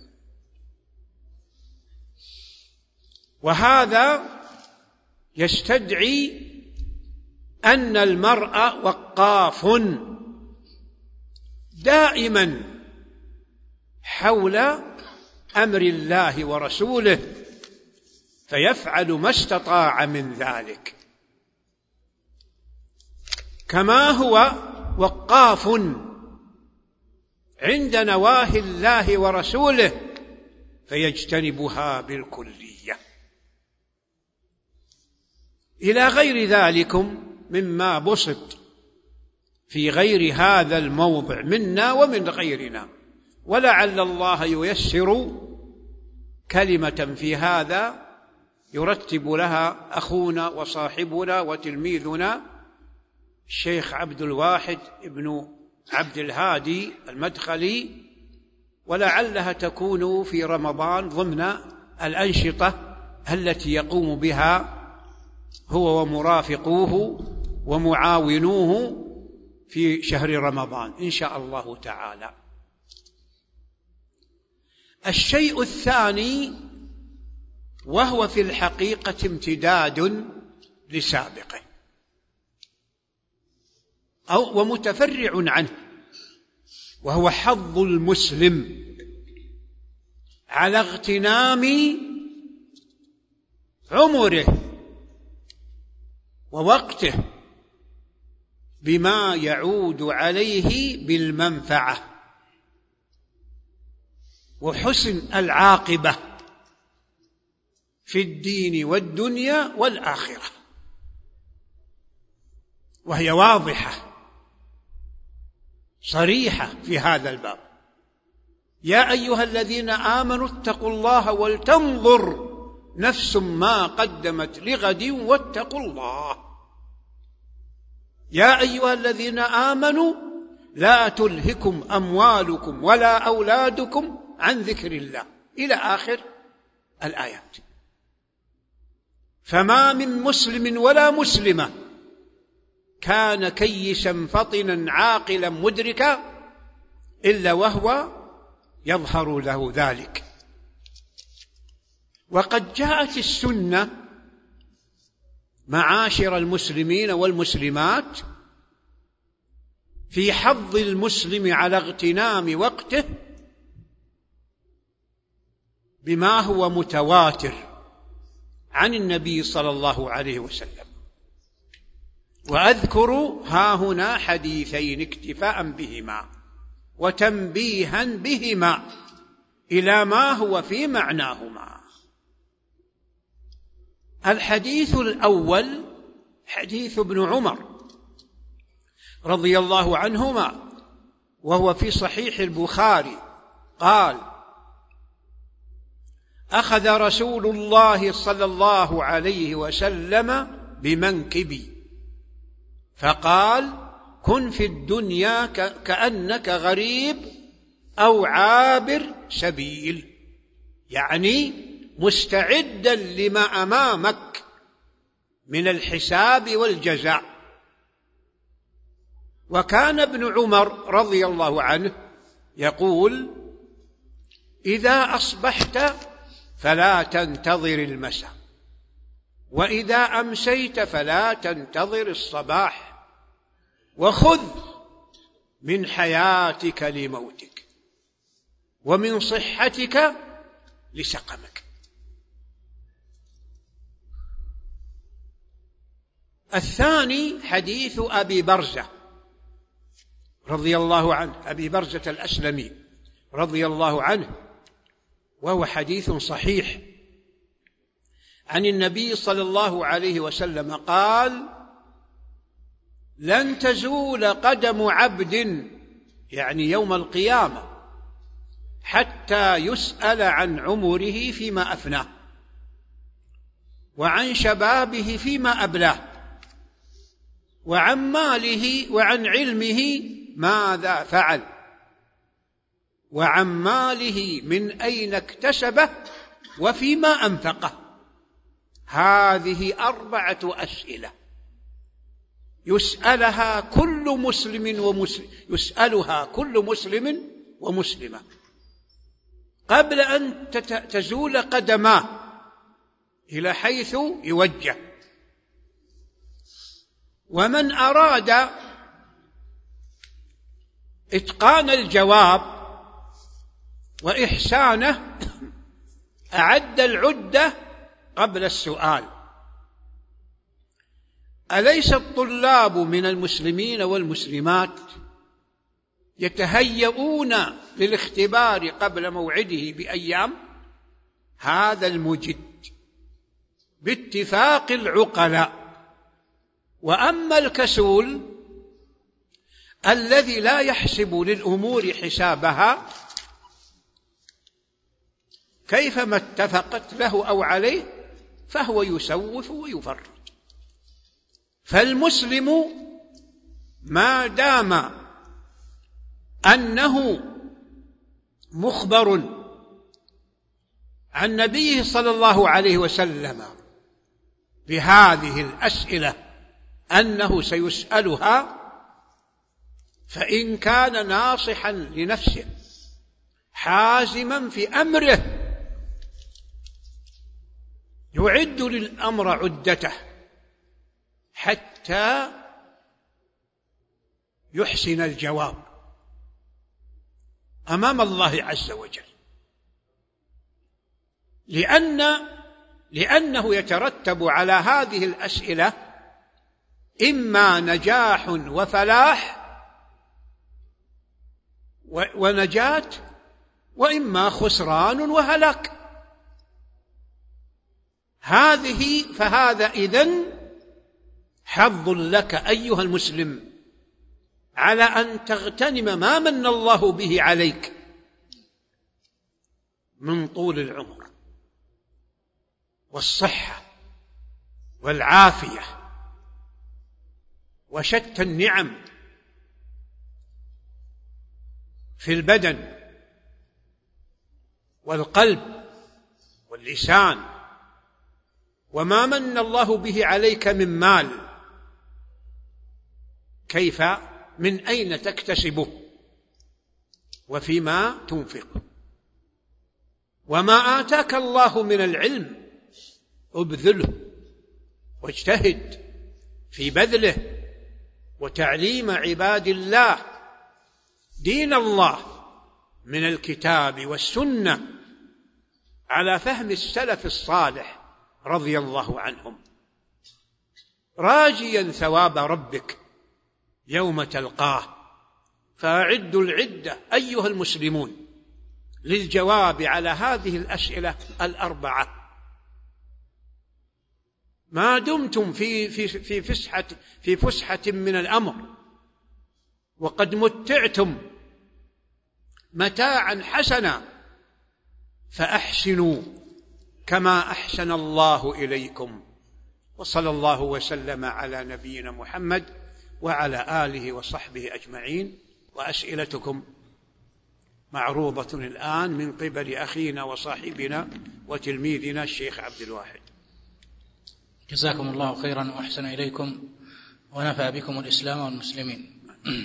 وهذا يستدعي أن المرء وقاف دائما حول أمر الله ورسوله، فيفعل ما استطاع من ذلك، كما هو وقاف عند نواهي الله ورسوله فيجتنبها بالكلية. إلى غير ذلكم مما بسط في غير هذا الموضع منا ومن غيرنا، ولعل الله ييسر كلمة في هذا يرتب لها أخونا وصاحبنا وتلميذنا الشيخ عبد الواحد ابن عبد الهادي المدخلي، ولعلها تكون في رمضان ضمن الأنشطة التي يقوم بها هو ومرافقوه ومعاونوه في شهر رمضان إن شاء الله تعالى. الشيء الثاني، وهو في الحقيقة امتداد لسابقه أو ومتفرع عنه، وهو حظ المسلم على اغتنام عمره ووقته بما يعود عليه بالمنفعة وحسن العاقبة في الدين والدنيا والآخرة، وهي واضحة صريحة في هذا الباب. يا أيها الذين آمنوا اتقوا الله ولتنظر نفس ما قدمت لغد واتقوا الله. يا أيها الذين آمنوا لا تلهكم أموالكم ولا أولادكم عن ذكر الله إلى آخر الآيات. فما من مسلم ولا مسلمة كان كيسا فطنا عاقلا مدركا إلا وهو يظهر له ذلك. وقد جاءت السنة معاشر المسلمين والمسلمات في حض المسلم على اغتنام وقته بما هو متواتر عن النبي صلى الله عليه وسلم. وأذكر ها هنا حديثين اكتفاء بهما وتنبيها بهما إلى ما هو في معناهما. الحديث الأول حديث ابن عمر رضي الله عنهما، وهو في صحيح البخاري، قال: أخذ رسول الله صلى الله عليه وسلم بمنكبي فقال: كن في الدنيا كأنك غريب أو عابر سبيل، يعني مستعدا لما أمامك من الحساب والجزاء. وكان ابن عمر رضي الله عنه يقول: إذا أصبحت فلا تنتظر المساء، وإذا أمسيت فلا تنتظر الصباح، وخذ من حياتك لموتك ومن صحتك لسقمك. الثاني حديث أبي برزة رضي الله عنه، أبي برزة الأسلمي رضي الله عنه، وهو حديث صحيح عن النبي صلى الله عليه وسلم قال: لن تزول قدم عبد، يعني يوم القيامة، حتى يسأل عن عمره فيما أفناه، وعن شبابه فيما أبلاه، وعن ماله وعن علمه ماذا فعل، وعن ماله من أين اكتسبه وفيما أنفقه. هذه أربعة أسئلة يسألها كل مسلم ومسلم يسألها كل مسلم ومسلمة قبل أن تزول قدماه إلى حيث يوجه. ومن أراد إتقان الجواب وإحسانه أعد العدة قبل السؤال. أليس الطلاب من المسلمين والمسلمات يتهيئون للاختبار قبل موعده بأيام؟ هذا المجد باتفاق العقلاء. وأما الكسول الذي لا يحسب للأمور حسابها كيفما اتفقت له أو عليه فهو يسوف ويفرط. فالمسلم ما دام أنه مخبر عن نبيه صلى الله عليه وسلم بهذه الأسئلة أنه سيسألها، فإن كان ناصحا لنفسه حازما في أمره يعد للأمر عدته حتى يحسن الجواب أمام الله عز وجل، لأن لأنه يترتب على هذه الأسئلة إما نجاح وفلاح ونجاة، وإما خسران وهلاك. هذه فهذا إذن حظ لك أيها المسلم على أن تغتنم ما من الله به عليك من طول العمر والصحة والعافية وشتى النعم في البدن والقلب واللسان، وما من الله به عليك من مال كيف من أين تكتسبه وفيما تنفق. وما آتاك الله من العلم ابذله واجتهد في بذله وتعليم عباد الله دين الله من الكتاب والسنة على فهم السلف الصالح رضي الله عنهم، راجيا ثواب ربك يوم تلقاه. فأعدوا العدة أيها المسلمون للجواب على هذه الأسئلة الأربعة ما دمتم في في في فسحة في فسحة من الأمر، وقد متعتم متاعا حسنا، فأحسنوا كما أحسن الله إليكم. وصلى الله وسلم على نبينا محمد وعلى آله وصحبه أجمعين. وأسئلتكم معروضة الآن من قبل أخينا وصاحبنا وتلميذنا الشيخ عبد الواحد. جزاكم الله خيرا وأحسن إليكم ونفع بكم الإسلام والمسلمين.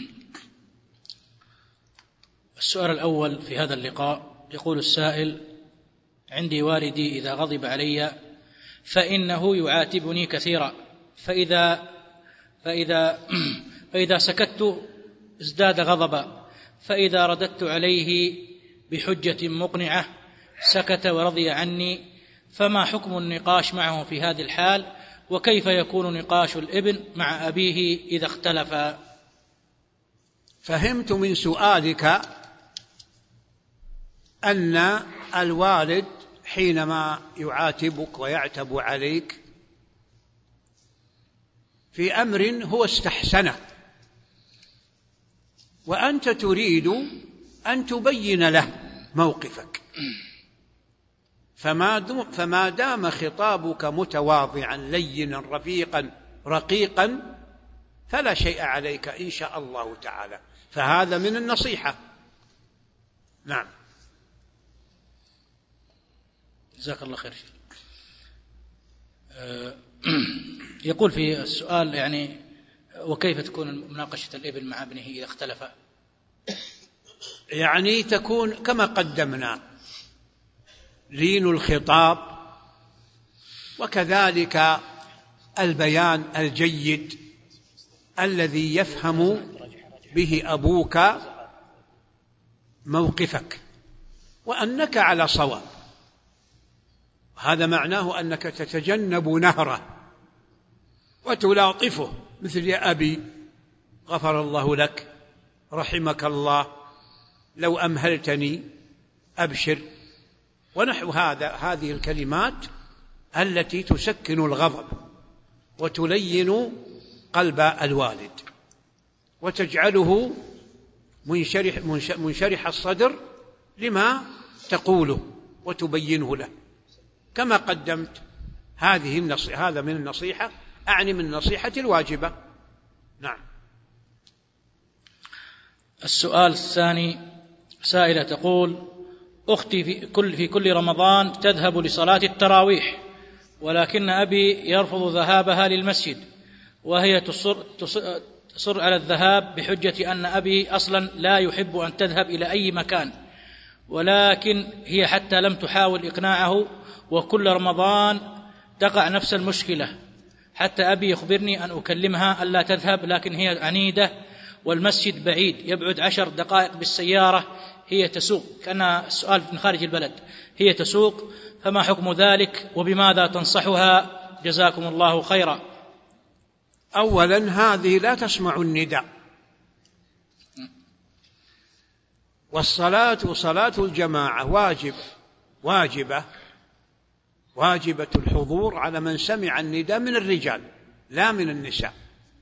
السؤال الأول في هذا اللقاء يقول السائل: عندي والدي إذا غضب علي فإنه يعاتبني كثيرا، فإذا فإذا فإذا سكت ازداد غضبا، فإذا رددت عليه بحجة مقنعة سكت ورضي عني، فما حكم النقاش معه في هذه الحال؟ وكيف يكون نقاش الابن مع أبيه إذا اختلفا؟ فهمت من سؤالك أن الوالد حينما يعاتبك ويعتب عليك في أمر هو استحسنه وأنت تريد أن تبين له موقفك، فما دام خطابك متواضعا لينا رفيقا رقيقا فلا شيء عليك إن شاء الله تعالى، فهذا من النصيحة. نعم. جزاك الله خير. يقول في السؤال يعني: وكيف تكون مناقشة الابن مع ابنه إذا اختلف؟ يعني تكون كما قدمنا لين الخطاب، وكذلك البيان الجيد الذي يفهم به أبوك موقفك وأنك على صواب. هذا معناه أنك تتجنب نهره وتلاطفه، مثل: يا أبي غفر الله لك، رحمك الله، لو أمهلتني، أبشر، ونحو هذا هذه الكلمات التي تسكن الغضب وتلين قلب الوالد وتجعله منشرح, منشرح الصدر لما تقوله وتبينه له كما قدمت. هذه النصيحة، هذا من النصيحة، أعني من النصيحة الواجبة. نعم. السؤال الثاني، سائلة تقول: أختي في كل, في كل رمضان تذهب لصلاة التراويح، ولكن أبي يرفض ذهابها للمسجد، وهي تصر, تصر, تصر على الذهاب بحجة أن أبي أصلا لا يحب أن تذهب إلى أي مكان، ولكن هي حتى لم تحاول إقناعه، وكل رمضان تقع نفس المشكلة، حتى أبي يخبرني أن أكلمها ألا تذهب، لكن هي عنيدة، والمسجد بعيد يبعد عشر دقائق بالسيارة، هي تسوق، كان السؤال من خارج البلد، هي تسوق، فما حكم ذلك وبماذا تنصحها؟ جزاكم الله خيرا. أولا هذه لا تسمع النداء، والصلاة صلاة الجماعة واجب واجبة واجبة الحضور على من سمع النداء من الرجال لا من النساء.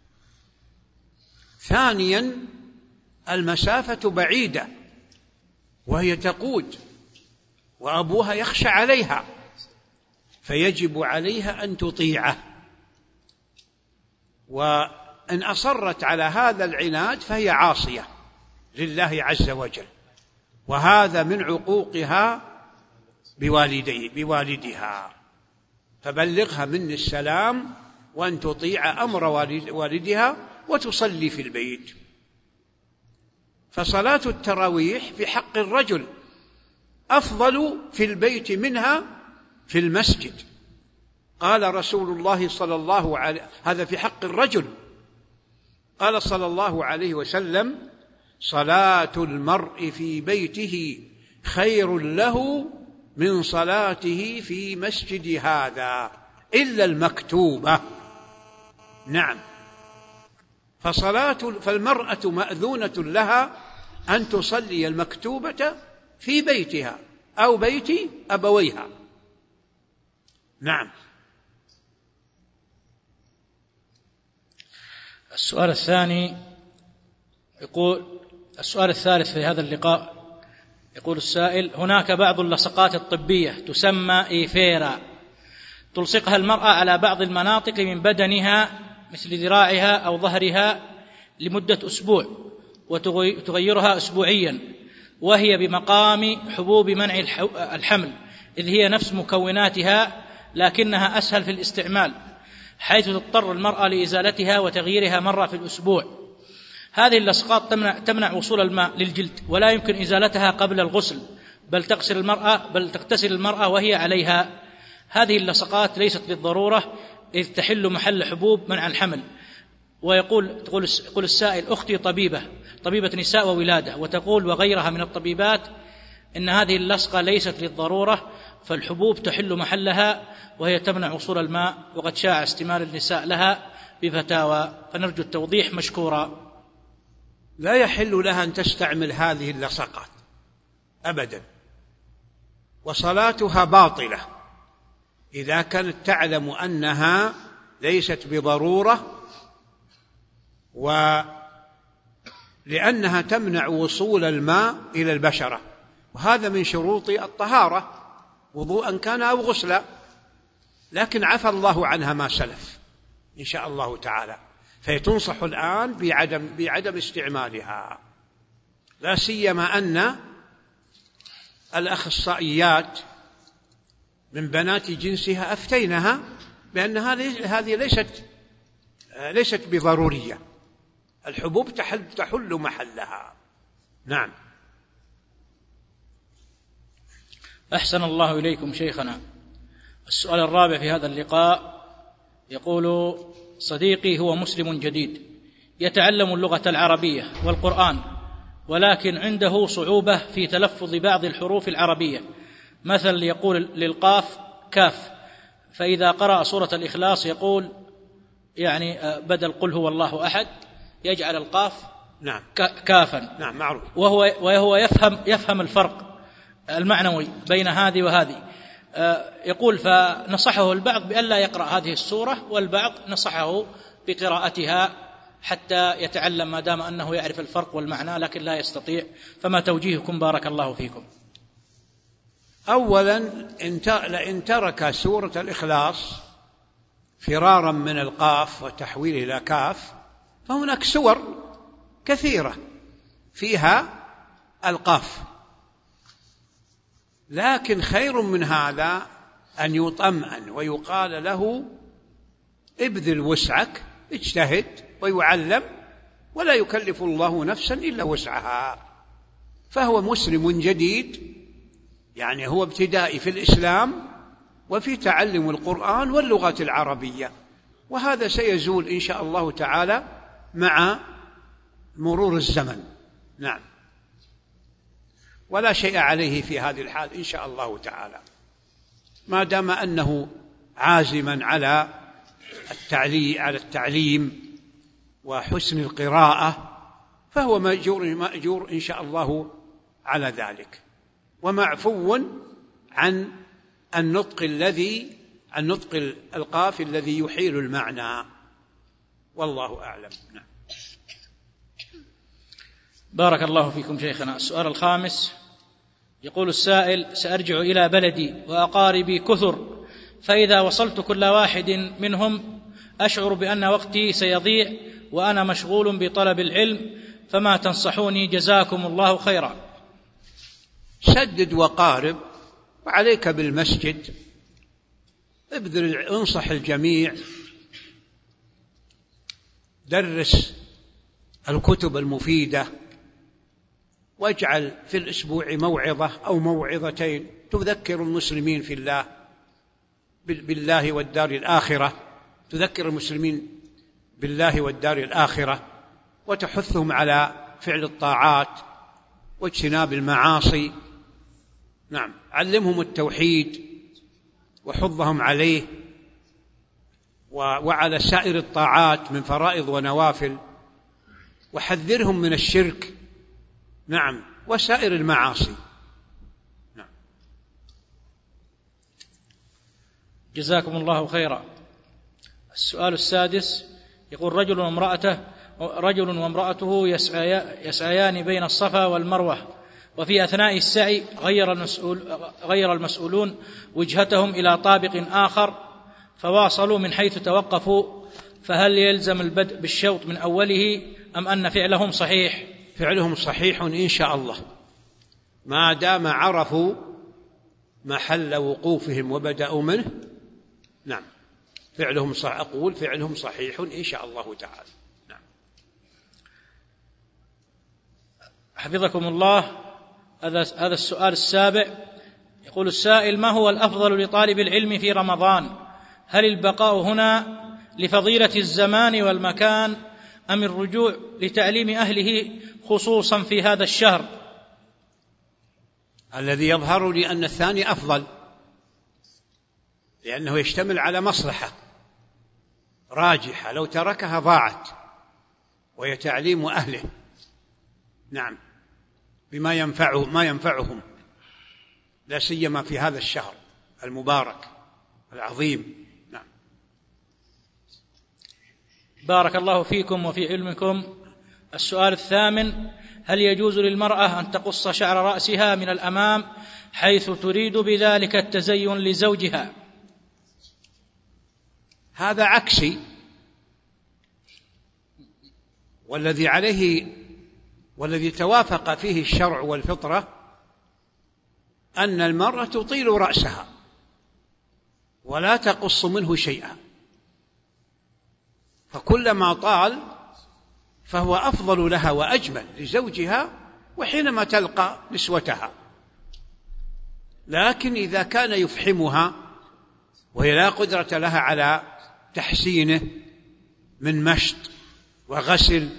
ثانيا المسافة بعيدة وهي تقود وأبوها يخشى عليها، فيجب عليها أن تطيعه، وإن أصرت على هذا العناد فهي عاصية لله عز وجل، وهذا من عقوقها بوالدي بوالدها، فبلغها مني السلام وأن تطيع أمر والدها وتصلي في البيت. فصلاة التراويح في حق الرجل أفضل في البيت منها في المسجد. قال رسول الله صلى الله عليه هذا في حق الرجل، قال صلى الله عليه وسلم: صلاة المرء في بيته خير له من صلاته في مسجد هذا إلا المكتوبة. نعم، فصلاة فالمرأة مأذونة لها أن تصلي المكتوبة في بيتها أو بيت أبويها. نعم. السؤال الثاني يقول السؤال الثالث في هذا اللقاء، يقول السائل: هناك بعض اللصقات الطبية تسمى إيفيرا تلصقها المرأة على بعض المناطق من بدنها مثل ذراعها أو ظهرها لمدة أسبوع وتغيرها أسبوعيا، وهي بمقام حبوب منع الحمل، إذ هي نفس مكوناتها لكنها أسهل في الاستعمال، حيث تضطر المرأة لإزالتها وتغييرها مرة في الأسبوع. هذه اللصقات تمنع, تمنع وصول الماء للجلد، ولا يمكن إزالتها قبل الغسل، بل تغسل المرأة بل تغتسل المرأة وهي عليها. هذه اللصقات ليست بالضرورة، إذ تحل محل حبوب منع الحمل. ويقول تقول يقول السائل: أختي طبيبة طبيبة نساء وولادة، وتقول وغيرها من الطبيبات إن هذه اللصقة ليست للضرورة، فالحبوب تحل محلها وهي تمنع وصول الماء، وقد شاع استعمال النساء لها بفتاوى، فنرجو التوضيح مشكورا. لا يحل لها أن تستعمل هذه اللصقات أبدا، وصلاتها باطلة إذا كانت تعلم أنها ليست بضرورة، ولأنها تمنع وصول الماء إلى البشرة، وهذا من شروط الطهارة وضوءا كان أو غسلا، لكن عفى الله عنها ما سلف إن شاء الله تعالى، فيتنصح الآن بعدم, بعدم استعمالها، لا سيما أن الأخصائيات من بنات جنسها أفتينها بأن هذه ليست ليست بضرورية، الحبوب تحل, تحل محلها. نعم. أحسن الله إليكم شيخنا. السؤال الرابع في هذا اللقاء يقول: صديقي هو مسلم جديد يتعلم اللغة العربية والقرآن، ولكن عنده صعوبة في تلفظ بعض الحروف العربية، مثل يقول للقاف كاف، فإذا قرأ سورة الإخلاص يقول يعني بدل قل هو الله أحد يجعل القاف نعم كافا. نعم معروف. وهو وهو يفهم يفهم الفرق المعنوي بين هذه وهذه. يقول فنصحه البعض بأن لا يقرأ هذه السورة، والبعض نصحه بقراءتها حتى يتعلم ما دام أنه يعرف الفرق والمعنى، لكن لا يستطيع، فما توجيهكم بارك الله فيكم؟ أولا إن ترك سورة الإخلاص فرارا من القاف وتحويله إلى كاف، فهناك سور كثيرة فيها القاف، لكن خير من هذا أن يطمئن ويقال له ابذل وسعك، اجتهد ويعلم، ولا يكلف الله نفسا إلا وسعها. فهو مسلم جديد، يعني هو ابتدائي في الإسلام وفي تعلم القرآن واللغة العربية، وهذا سيزول إن شاء الله تعالى مع مرور الزمن. نعم، ولا شيء عليه في هذه الحال إن شاء الله تعالى، ما دام أنه عازما على التعليم على التعليم وحسن القراءة، فهو مأجور مأجور إن شاء الله على ذلك، ومعفو عن النطق الذي عن نطق القاف الذي يحيل المعنى، والله أعلم. نعم. بارك الله فيكم شيخنا. السؤال الخامس يقول السائل: سأرجع إلى بلدي وأقاربي كثر، فإذا وصلت كل واحد منهم أشعر بأن وقتي سيضيع وأنا مشغول بطلب العلم، فما تنصحوني جزاكم الله خيرا؟ سدد وقارب، وعليك بالمسجد، ابذل انصح الجميع، درس الكتب المفيدة، واجعل في الأسبوع موعظة أو موعظتين تذكر المسلمين في الله بالله والدار الآخرة، تذكر المسلمين بالله والدار الآخرة، وتحثهم على فعل الطاعات واجتناب المعاصي. نعم، علمهم التوحيد وحضهم عليه وعلى سائر الطاعات من فرائض ونوافل، وحذرهم من الشرك، نعم، وسائر المعاصي. نعم. جزاكم الله خيرا. السؤال السادس يقول: رجل وامرأته رجل وامرأته يسعيان بين الصفا والمروة، وفي أثناء السعي غير المسؤول غير المسؤولون وجهتهم إلى طابق آخر فواصلوا من حيث توقفوا، فهل يلزم البدء بالشوط من أوله أم أن فعلهم صحيح؟ فعلهم صحيح إن شاء الله، ما دام عرفوا محل وقوفهم وبدأوا منه. نعم، فعلهم صح أقول فعلهم صحيح إن شاء الله تعالى. نعم. حفظكم الله. هذا السؤال السابع يقول السائل: ما هو الأفضل لطالب العلم في رمضان؟ هل البقاء هنا لفضيلة الزمان والمكان أم الرجوع لتعليم أهله خصوصا في هذا الشهر؟ الذي يظهر لي أن الثاني أفضل، لأنه يشتمل على مصلحة راجحة، لو تركها ضاعت، وهي تعليم أهله، نعم، بما ينفعه ما ينفعهم، لا سيما في هذا الشهر المبارك العظيم. نعم. بارك الله فيكم وفي علمكم. السؤال الثامن: هل يجوز للمرأة أن تقص شعر رأسها من الأمام حيث تريد بذلك التزين لزوجها؟ هذا عكسي، والذي عليه والذي توافق فيه الشرع والفطرة أن المرأة تطيل رأسها ولا تقص منه شيئا، فكلما طال فهو أفضل لها وأجمل لزوجها وحينما تلقى نسوتها. لكن إذا كان يفحمها وهي لا قدرة لها على تحسينه من مشط وغسل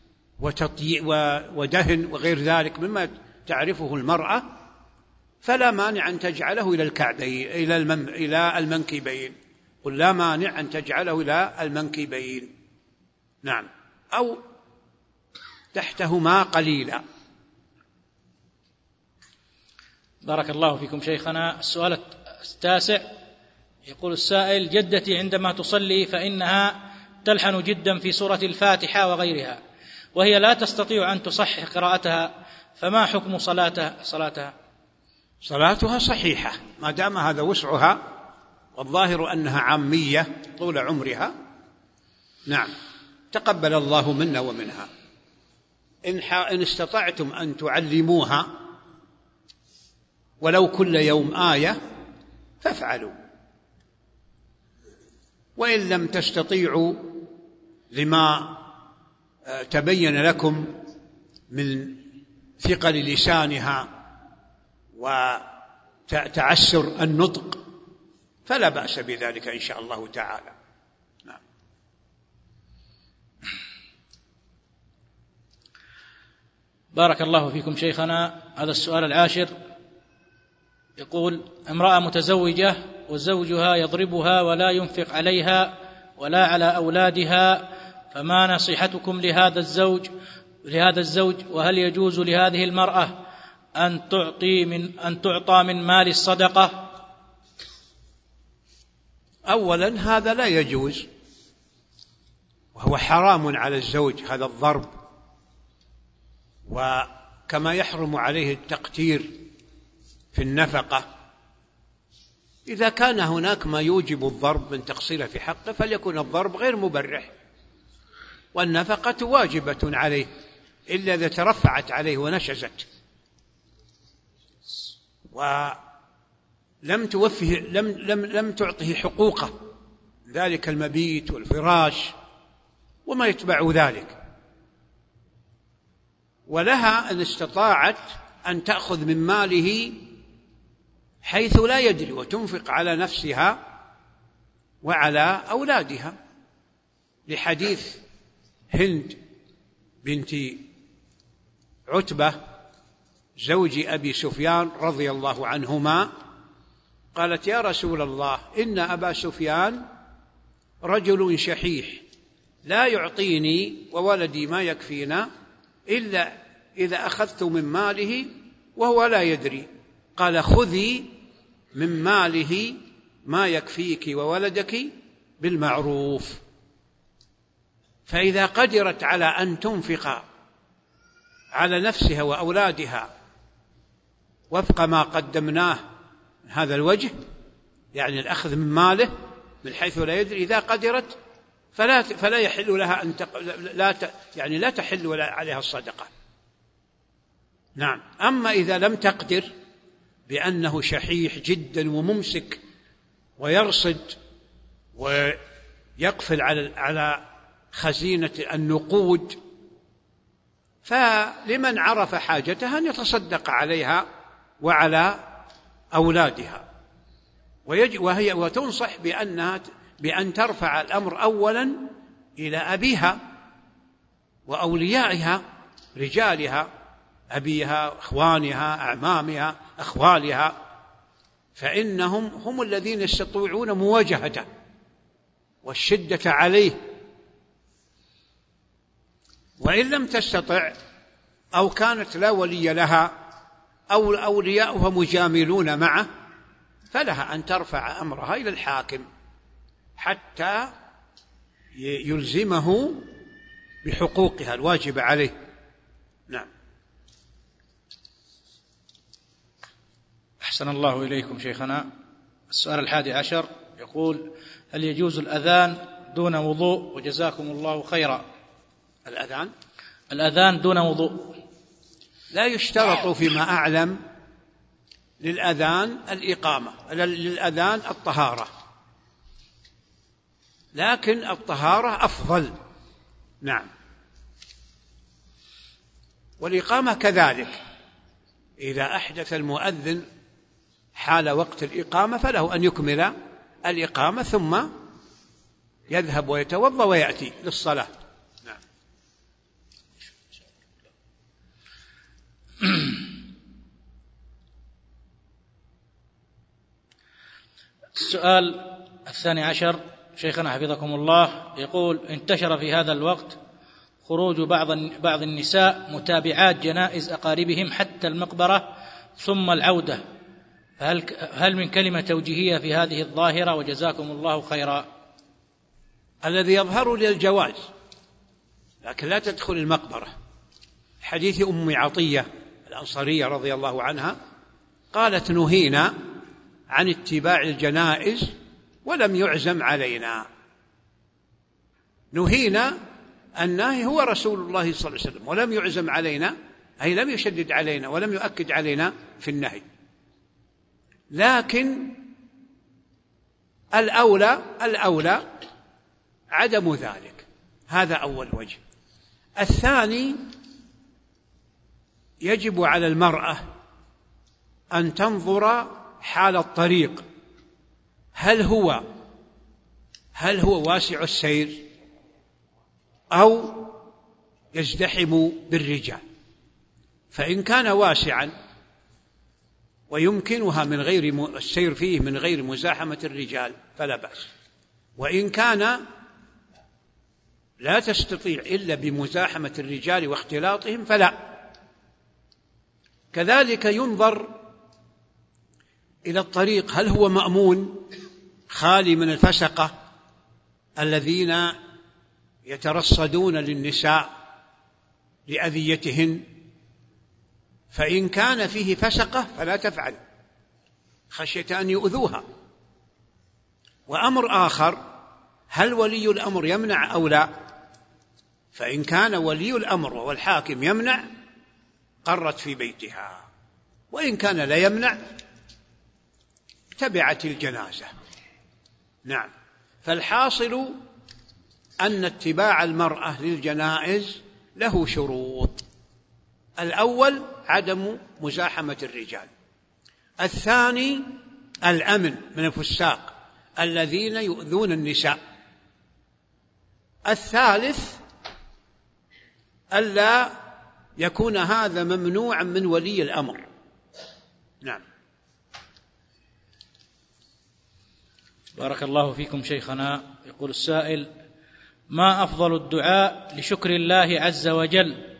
ودهن وغير ذلك مما تعرفه المرأة، فلا مانع أن تجعله إلى الكعبين إلى المم إلى المنكبين، قل لا مانع أن تجعله إلى المنكبين، نعم، أو تحتهما قليلا. بارك الله فيكم شيخنا. السؤال التاسع يقول السائل: جدتي عندما تصلي فإنها تلحن جدا في سورة الفاتحة وغيرها، وهي لا تستطيع أن تصحح قراءتها، فما حكم صلاتها صلاتها صلاتها صحيحة ما دام هذا وسعها، والظاهر أنها عامية طول عمرها. نعم، تقبل الله منا ومنها. إن استطعتم أن تعلموها ولو كل يوم آية فافعلوا، وإن لم تستطيعوا لما تبين لكم من ثقل لسانها وتعسر النطق فلا بأس بذلك إن شاء الله تعالى. نعم. بارك الله فيكم شيخنا. هذا السؤال العاشر يقول: امرأة متزوجة وزوجها يضربها ولا ينفق عليها ولا على أولادها، فما نصيحتكم لهذا الزوج لهذا الزوج وهل يجوز لهذه المرأة أن تعطي من أن تعطى من مال الصدقة؟ أولا هذا لا يجوز، وهو حرام على الزوج هذا الضرب، وكما يحرم عليه التقتير في النفقة. إذا كان هناك ما يوجب الضرب من تقصيره في حقه فليكن الضرب غير مبرح، والنفقة واجبة عليه إلا إذا ترفعت عليه ونشزت ولم توفه لم لم لم تعطه حقوقه، ذلك المبيت والفراش وما يتبع ذلك، ولها أن استطاعت أن تأخذ من ماله حيث لا يدري وتنفق على نفسها وعلى أولادها، لحديث هند بنت عتبة زوج أبي سفيان رضي الله عنهما، قالت: يا رسول الله، إن أبا سفيان رجل شحيح لا يعطيني وولدي ما يكفينا إلا إذا أخذت من ماله وهو لا يدري. قال: خذي من ماله ما يكفيك وولدك بالمعروف. فإذا قدرت على أن تنفق على نفسها وأولادها وفق ما قدمناه من هذا الوجه، يعني الأخذ من ماله من حيث لا يدري، إذا قدرت فلا فلا يحل لها أن تق... لا ت... يعني لا تحل عليها الصدقة. نعم. أما إذا لم تقدر بأنه شحيح جدا وممسك ويرصد ويقفل على على خزينة النقود، فلمن عرف حاجتها أن يتصدق عليها وعلى أولادها. وهي وتنصح بأنها بأن ترفع الأمر أولا إلى أبيها وأوليائها رجالها، أبيها، أخوانها، أعمامها، أخوالها، فإنهم هم الذين يستطيعون مواجهته والشدة عليه. وإن لم تستطع أو كانت لا ولي لها أو أولياؤها مجاملون معه، فلها أن ترفع أمرها إلى الحاكم حتى يلزمه بحقوقها الواجبة عليه. نعم. أحسن الله إليكم شيخنا. السؤال الحادي عشر يقول: هل يجوز الأذان دون وضوء؟ وجزاكم الله خيرا. الأذان الأذان دون وضوء لا يشترط فيما أعلم للأذان الإقامة، للأذان الطهارة، لكن الطهارة أفضل. نعم. والإقامة كذلك، إذا أحدث المؤذن حال وقت الإقامة فله أن يكمل الإقامة ثم يذهب ويتوضأ ويأتي للصلاة. نعم. السؤال الثاني عشر شيخنا حفظكم الله يقول: انتشر في هذا الوقت خروج بعض بعض النساء متابعات جنائز أقاربهم حتى المقبرة ثم العودة، فهل هل من كلمة توجيهية في هذه الظاهرة؟ وجزاكم الله خيرا. الذي يظهر للجواز، لكن لا تدخل المقبرة. حديث أم عطية الأنصارية رضي الله عنها قالت: نهينا عن اتباع الجنائز ولم يعزم علينا. نهينا، الناهي هو رسول الله صلى الله عليه وسلم، ولم يعزم علينا أي لم يشدد علينا ولم يؤكد علينا في النهي. لكن الأولى الأولى عدم ذلك. هذا أول وجه. الثاني: يجب على المرأة أن تنظر حال الطريق، هل هو هل هو واسع السير أو يزدحم بالرجال. فإن كان واسعا ويمكنها من غير السير فيه من غير مزاحمة الرجال فلا بأس، وإن كان لا تستطيع إلا بمزاحمة الرجال واختلاطهم فلا. كذلك ينظر إلى الطريق، هل هو مأمون خالي من الفسقة الذين يترصدون للنساء لأذيتهن. فإن كان فيه فسقة فلا تفعل خشية أن يؤذوها. وأمر آخر: هل ولي الأمر يمنع أو لا؟ فإن كان ولي الأمر وهو الحاكم يمنع قرت في بيتها، وإن كان لا يمنع تبعت الجنازة. نعم. فالحاصل أن اتباع المرأة للجنائز له شروط. الأول عدم مزاحمة الرجال، الثاني الأمن من الفساق الذين يؤذون النساء، الثالث ألا يكون هذا ممنوعا من ولي الأمر. نعم. بارك الله فيكم شيخنا. يقول السائل: ما أفضل الدعاء لشكر الله عز وجل؟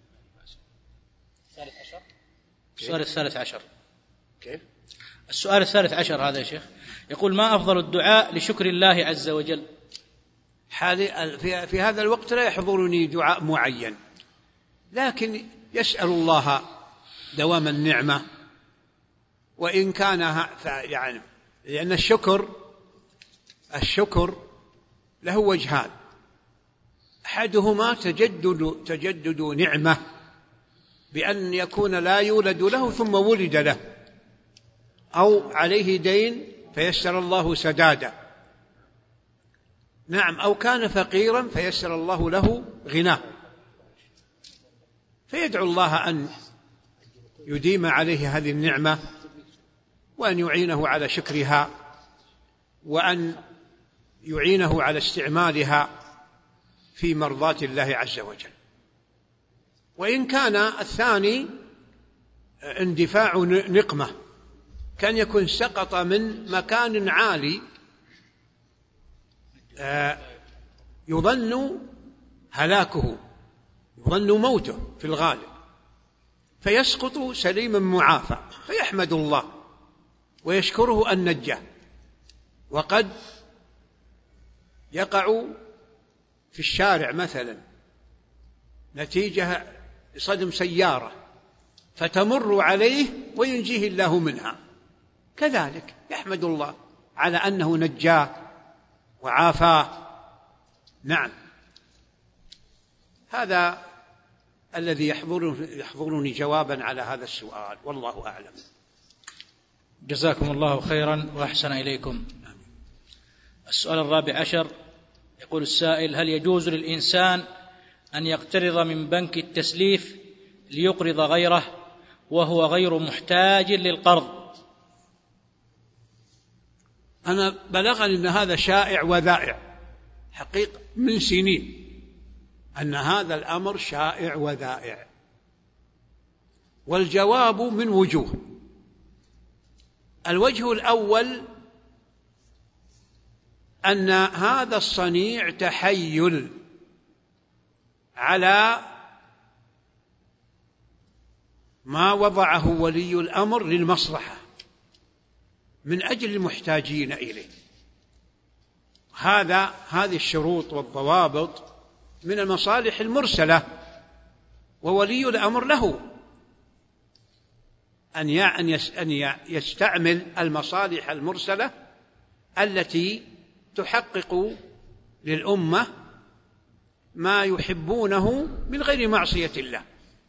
السؤال الثالث عشر. كيف؟ السؤال الثالث عشر هذا يا شيخ. يقول: ما أفضل الدعاء لشكر الله عز وجل؟ حالي في هذا الوقت لا يحضرني دعاء معين، لكن يسأل الله دوام النعمة، وإن كان يعني لأن الشكر الشكر له وجهان: أحدهما تجدد تجدد نعمة بأن يكون لا يولد له ثم ولد له، أو عليه دين فيسر الله سداده، نعم، أو كان فقيرا فيسر الله له غناه، فيدعو الله أن يديم عليه هذه النعمة وأن يعينه على شكرها وأن يعينه على استعمالها في مرضاة الله عز وجل. وإن كان الثاني اندفاع نقمة، كان يكون سقط من مكان عالي يظن هلاكه، يظن موته في الغالب، فيسقط سليما معافى، فيحمد الله ويشكره أن نجاه. وقد يقع في الشارع مثلا نتيجة صدم سيارة فتمر عليه وينجيه الله منها، كذلك يحمد الله على أنه نجاه وعافاه. نعم، هذا الذي يحضرني جوابا على هذا السؤال، والله أعلم. جزاكم الله خيرا وأحسن إليكم. السؤال الرابع عشر. يقول السائل: هل يجوز للإنسان أن يقترض من بنك التسليف ليقرض غيره وهو غير محتاج للقرض؟ أنا بلغني أن هذا شائع وذائع حقيقة من سنين، أن هذا الأمر شائع وذائع، والجواب من وجوه. الوجه الأول أن هذا الصنيع تحيل على ما وضعه ولي الأمر للمصلحة من أجل المحتاجين إليه. هذا هذه الشروط والضوابط من المصالح المرسلة، وولي الأمر له أن يستعمل المصالح المرسلة التي تحقق للأمة ما يحبونه من غير معصية الله.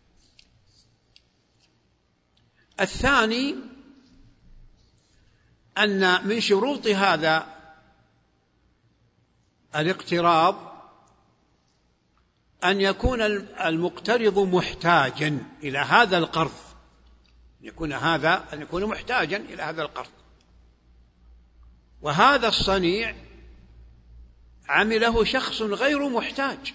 الثاني أن من شروط هذا الاقتراض أن يكون المقترض محتاجا إلى هذا القرض، يكون هذا أن يكون محتاجا إلى هذا القرض، وهذا الصنيع عمله شخص غير محتاج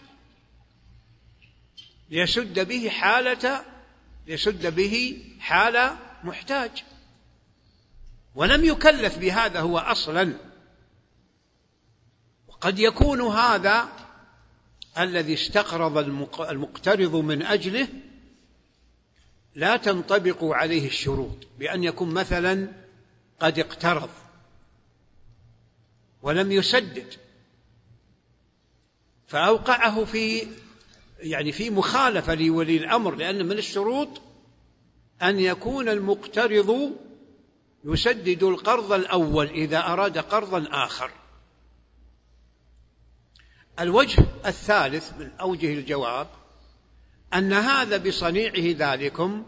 ليسد به حالة ليسد به حال محتاج، ولم يكلف بهذا هو أصلا. وقد يكون هذا الذي استقرض المقترض من أجله لا تنطبق عليه الشروط، بأن يكون مثلا قد اقترض ولم يسدد، فأوقعه في يعني في مخالفة لولي الأمر، لأن من الشروط أن يكون المقترض يسدد القرض الأول إذا أراد قرضا آخر. الوجه الثالث من أوجه الجواب أن هذا بصنيعه ذلكم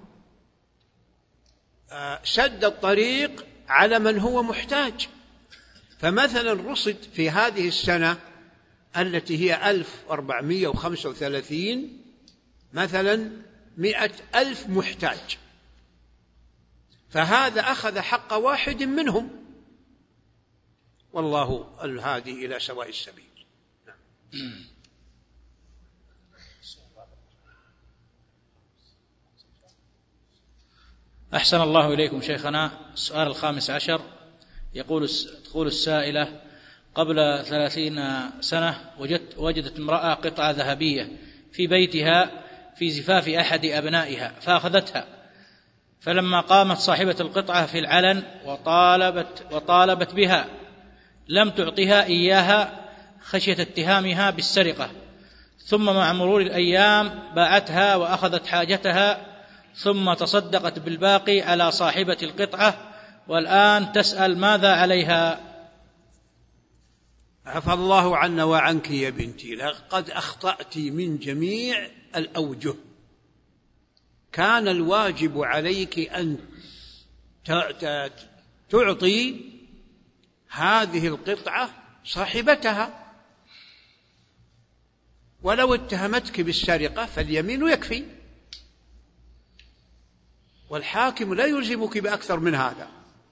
سد الطريق على من هو محتاج. فمثلا رصد في هذه السنة التي هي ألف وأربعمائة وخمسة وثلاثين مثلا مئة ألف محتاج، فهذا أخذ حق واحد منهم، والله الهادي إلى سواء السبيل. أحسن الله إليكم شيخنا. السؤال الخامس عشر يقول تقول السائلة: قبل ثلاثين سنة وجدت, وجدت امرأة قطعة ذهبية في بيتها في زفاف أحد أبنائها فأخذتها، فلما قامت صاحبة القطعة في العلن وطالبت, وطالبت بها لم تعطها إياها خشية اتهامها بالسرقة، ثم مع مرور الأيام باعتها وأخذت حاجتها، ثم تصدقت بالباقي على صاحبة القطعة، والآن تسأل ماذا عليها؟ عفى الله عنا وعنك يا بنتي، لقد أخطأت من جميع الأوجه. كان الواجب عليك أن تعطي هذه القطعة صاحبتها، ولو اتهمتك بالسرقة فاليمين يكفي، والحاكم لا يلزمك بأكثر من هذا.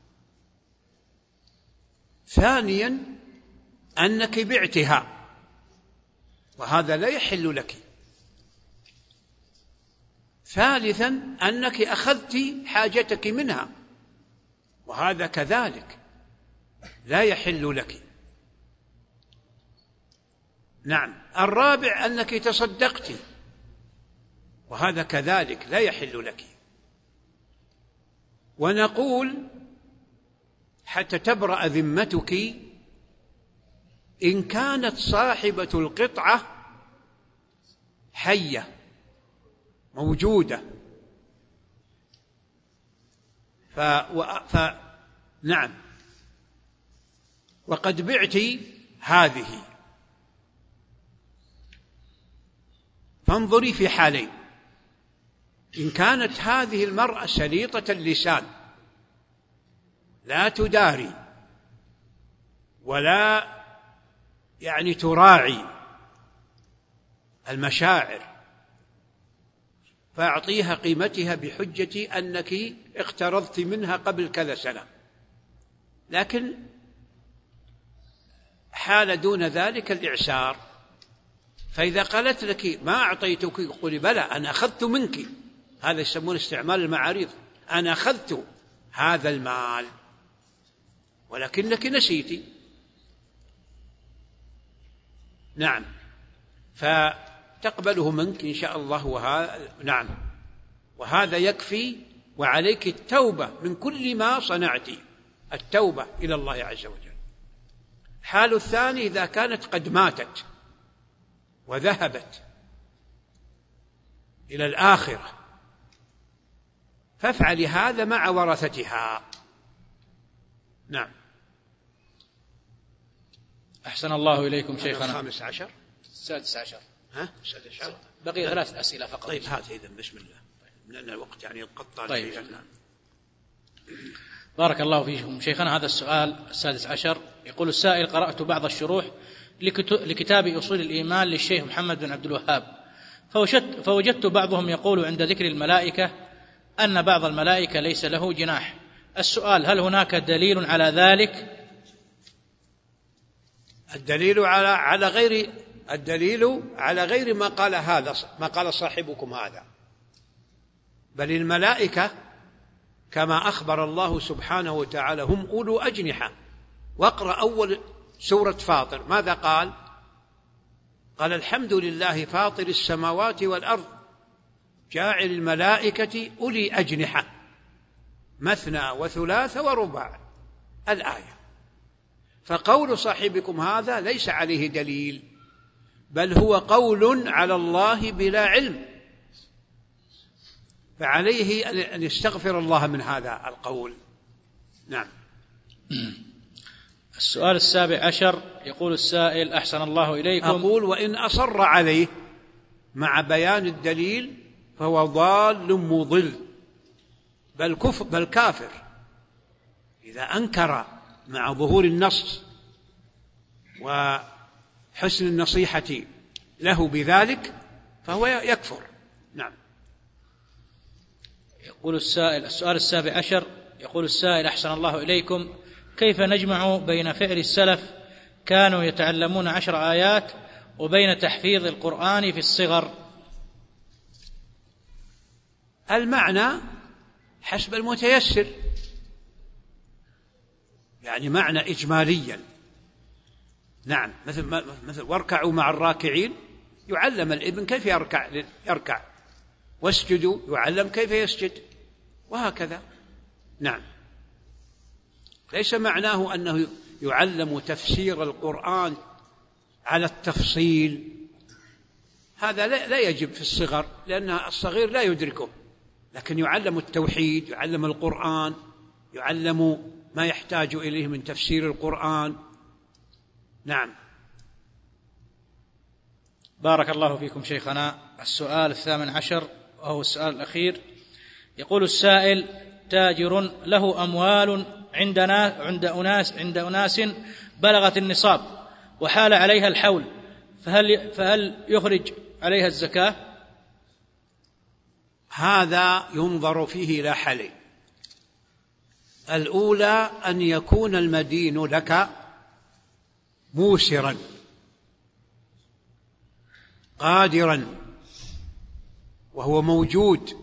ثانيا أنك بعتها، وهذا لا يحل لك. ثالثا أنك أخذت حاجتك منها، وهذا كذلك لا يحل لك. نعم. الرابع أنك تصدقت، وهذا كذلك لا يحل لك. ونقول حتى تبرأ ذمتك إن كانت صاحبة القطعة حية موجودة ف... و... ف... نعم وقد بعت هذه، فانظري في حالين: إن كانت هذه المرأة سليطة اللسان لا تداري ولا يعني تراعي المشاعر، فأعطيها قيمتها بحجة أنك اقترضت منها قبل كذا سنة. لكن حال دون ذلك الإعسار، فإذا قالت لك ما أعطيتك قولي بلى أنا أخذت منك، هذا يسمون استعمال المعاريض، أنا أخذت هذا المال ولكنك نسيتي. نعم، فتقبله منك إن شاء الله. وهذا نعم، وهذا يكفي، وعليك التوبة من كل ما صنعت، التوبة إلى الله عز وجل. الحال الثاني إذا كانت قد ماتت وذهبت إلى الآخرة، فافعل هذا مع ورثتها. نعم. أحسن الله إليكم شيخنا. الخامس عشر السادس عشر ها السادس عشر بقي ثلاث أسئلة فقط. طيب هات إذن بسم الله، لأن الوقت يعني ينقطع. طيب. بارك الله فيكم شيخنا. هذا السؤال السادس عشر يقول السائل: قرأت بعض الشروح لكتاب أصول الإيمان للشيخ محمد بن عبد الوهاب، فوجدت بعضهم يقول عند ذكر الملائكة أن بعض الملائكة ليس له جناح. السؤال: هل هناك دليل على ذلك؟ الدليل على على غير الدليل على غير ما قال هذا، ما قال صاحبكم هذا، بل الملائكة كما أخبر الله سبحانه وتعالى هم أولو أجنحة. واقرأ أول سورة فاطر ماذا قال؟ قال: الحمد لله فاطر السماوات والأرض جاعل الملائكة أولي أجنحة مثنى وثلاث ورباع، الآية. فقول صاحبكم هذا ليس عليه دليل، بل هو قول على الله بلا علم، فعليه أن يستغفر الله من هذا القول. نعم. السؤال السابع عشر يقول السائل: أحسن الله إليكم. أقول: وإن أصر عليه مع بيان الدليل فهو ضال مضل، بل كفر بل كافر إذا أنكر مع ظهور النص وحجة حسن النصيحة له بذلك فهو يكفر. نعم. يقول السائل السؤال السابع عشر، يقول السائل: أحسن الله إليكم، كيف نجمع بين فعل السلف كانوا يتعلمون عشر آيات وبين تحفيظ القرآن في الصغر؟ المعنى حسب المتيسر، يعني معنى إجماليا. نعم، مثل مثل واركعوا مع الراكعين، يعلم الابن كيف يركع يركع واسجدوا يعلم كيف يسجد، وهكذا. نعم، ليس معناه أنه يعلم تفسير القرآن على التفصيل، هذا لا يجب في الصغر، لأن الصغير لا يدركه، لكن يعلم التوحيد، يعلم القرآن، يعلم ما يحتاج إليه من تفسير القرآن. نعم. بارك الله فيكم شيخنا. السؤال الثامن عشر وهو السؤال الأخير، يقول السائل: تاجر له أموال عندنا عند أناس عند أناس بلغت النصاب وحال عليها الحول، فهل فهل يخرج عليها الزكاة؟ هذا ينظر فيه إلى حالين: الأولى أن يكون المدين لك موسرا قادرا وهو موجود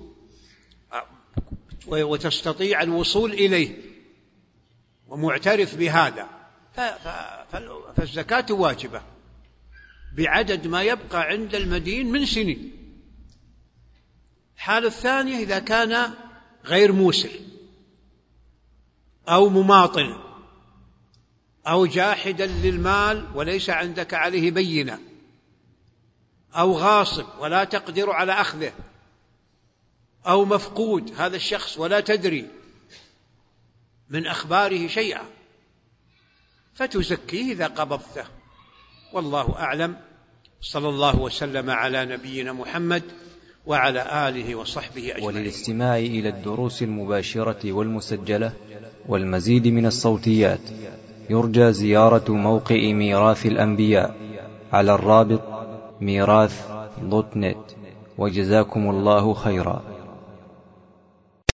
وتستطيع الوصول إليه ومعترف بهذا، فالزكاة واجبة بعدد ما يبقى عند المدين من سنين. الحالة الثانية إذا كان غير موسر أو مماطل أو جاحدا للمال وليس عندك عليه بينة، أو غاصب ولا تقدر على أخذه، أو مفقود هذا الشخص ولا تدري من أخباره شيئا، فتزكيه إذا قبضته. والله أعلم. صلى الله وسلم على نبينا محمد وعلى آله وصحبه أجمعين. وللاستماع إلى الدروس المباشرة والمسجلة والمزيد من الصوتيات يرجى زيارة موقع ميراث الأنبياء على الرابط ميراث دوت نت. وجزاكم الله خيرا.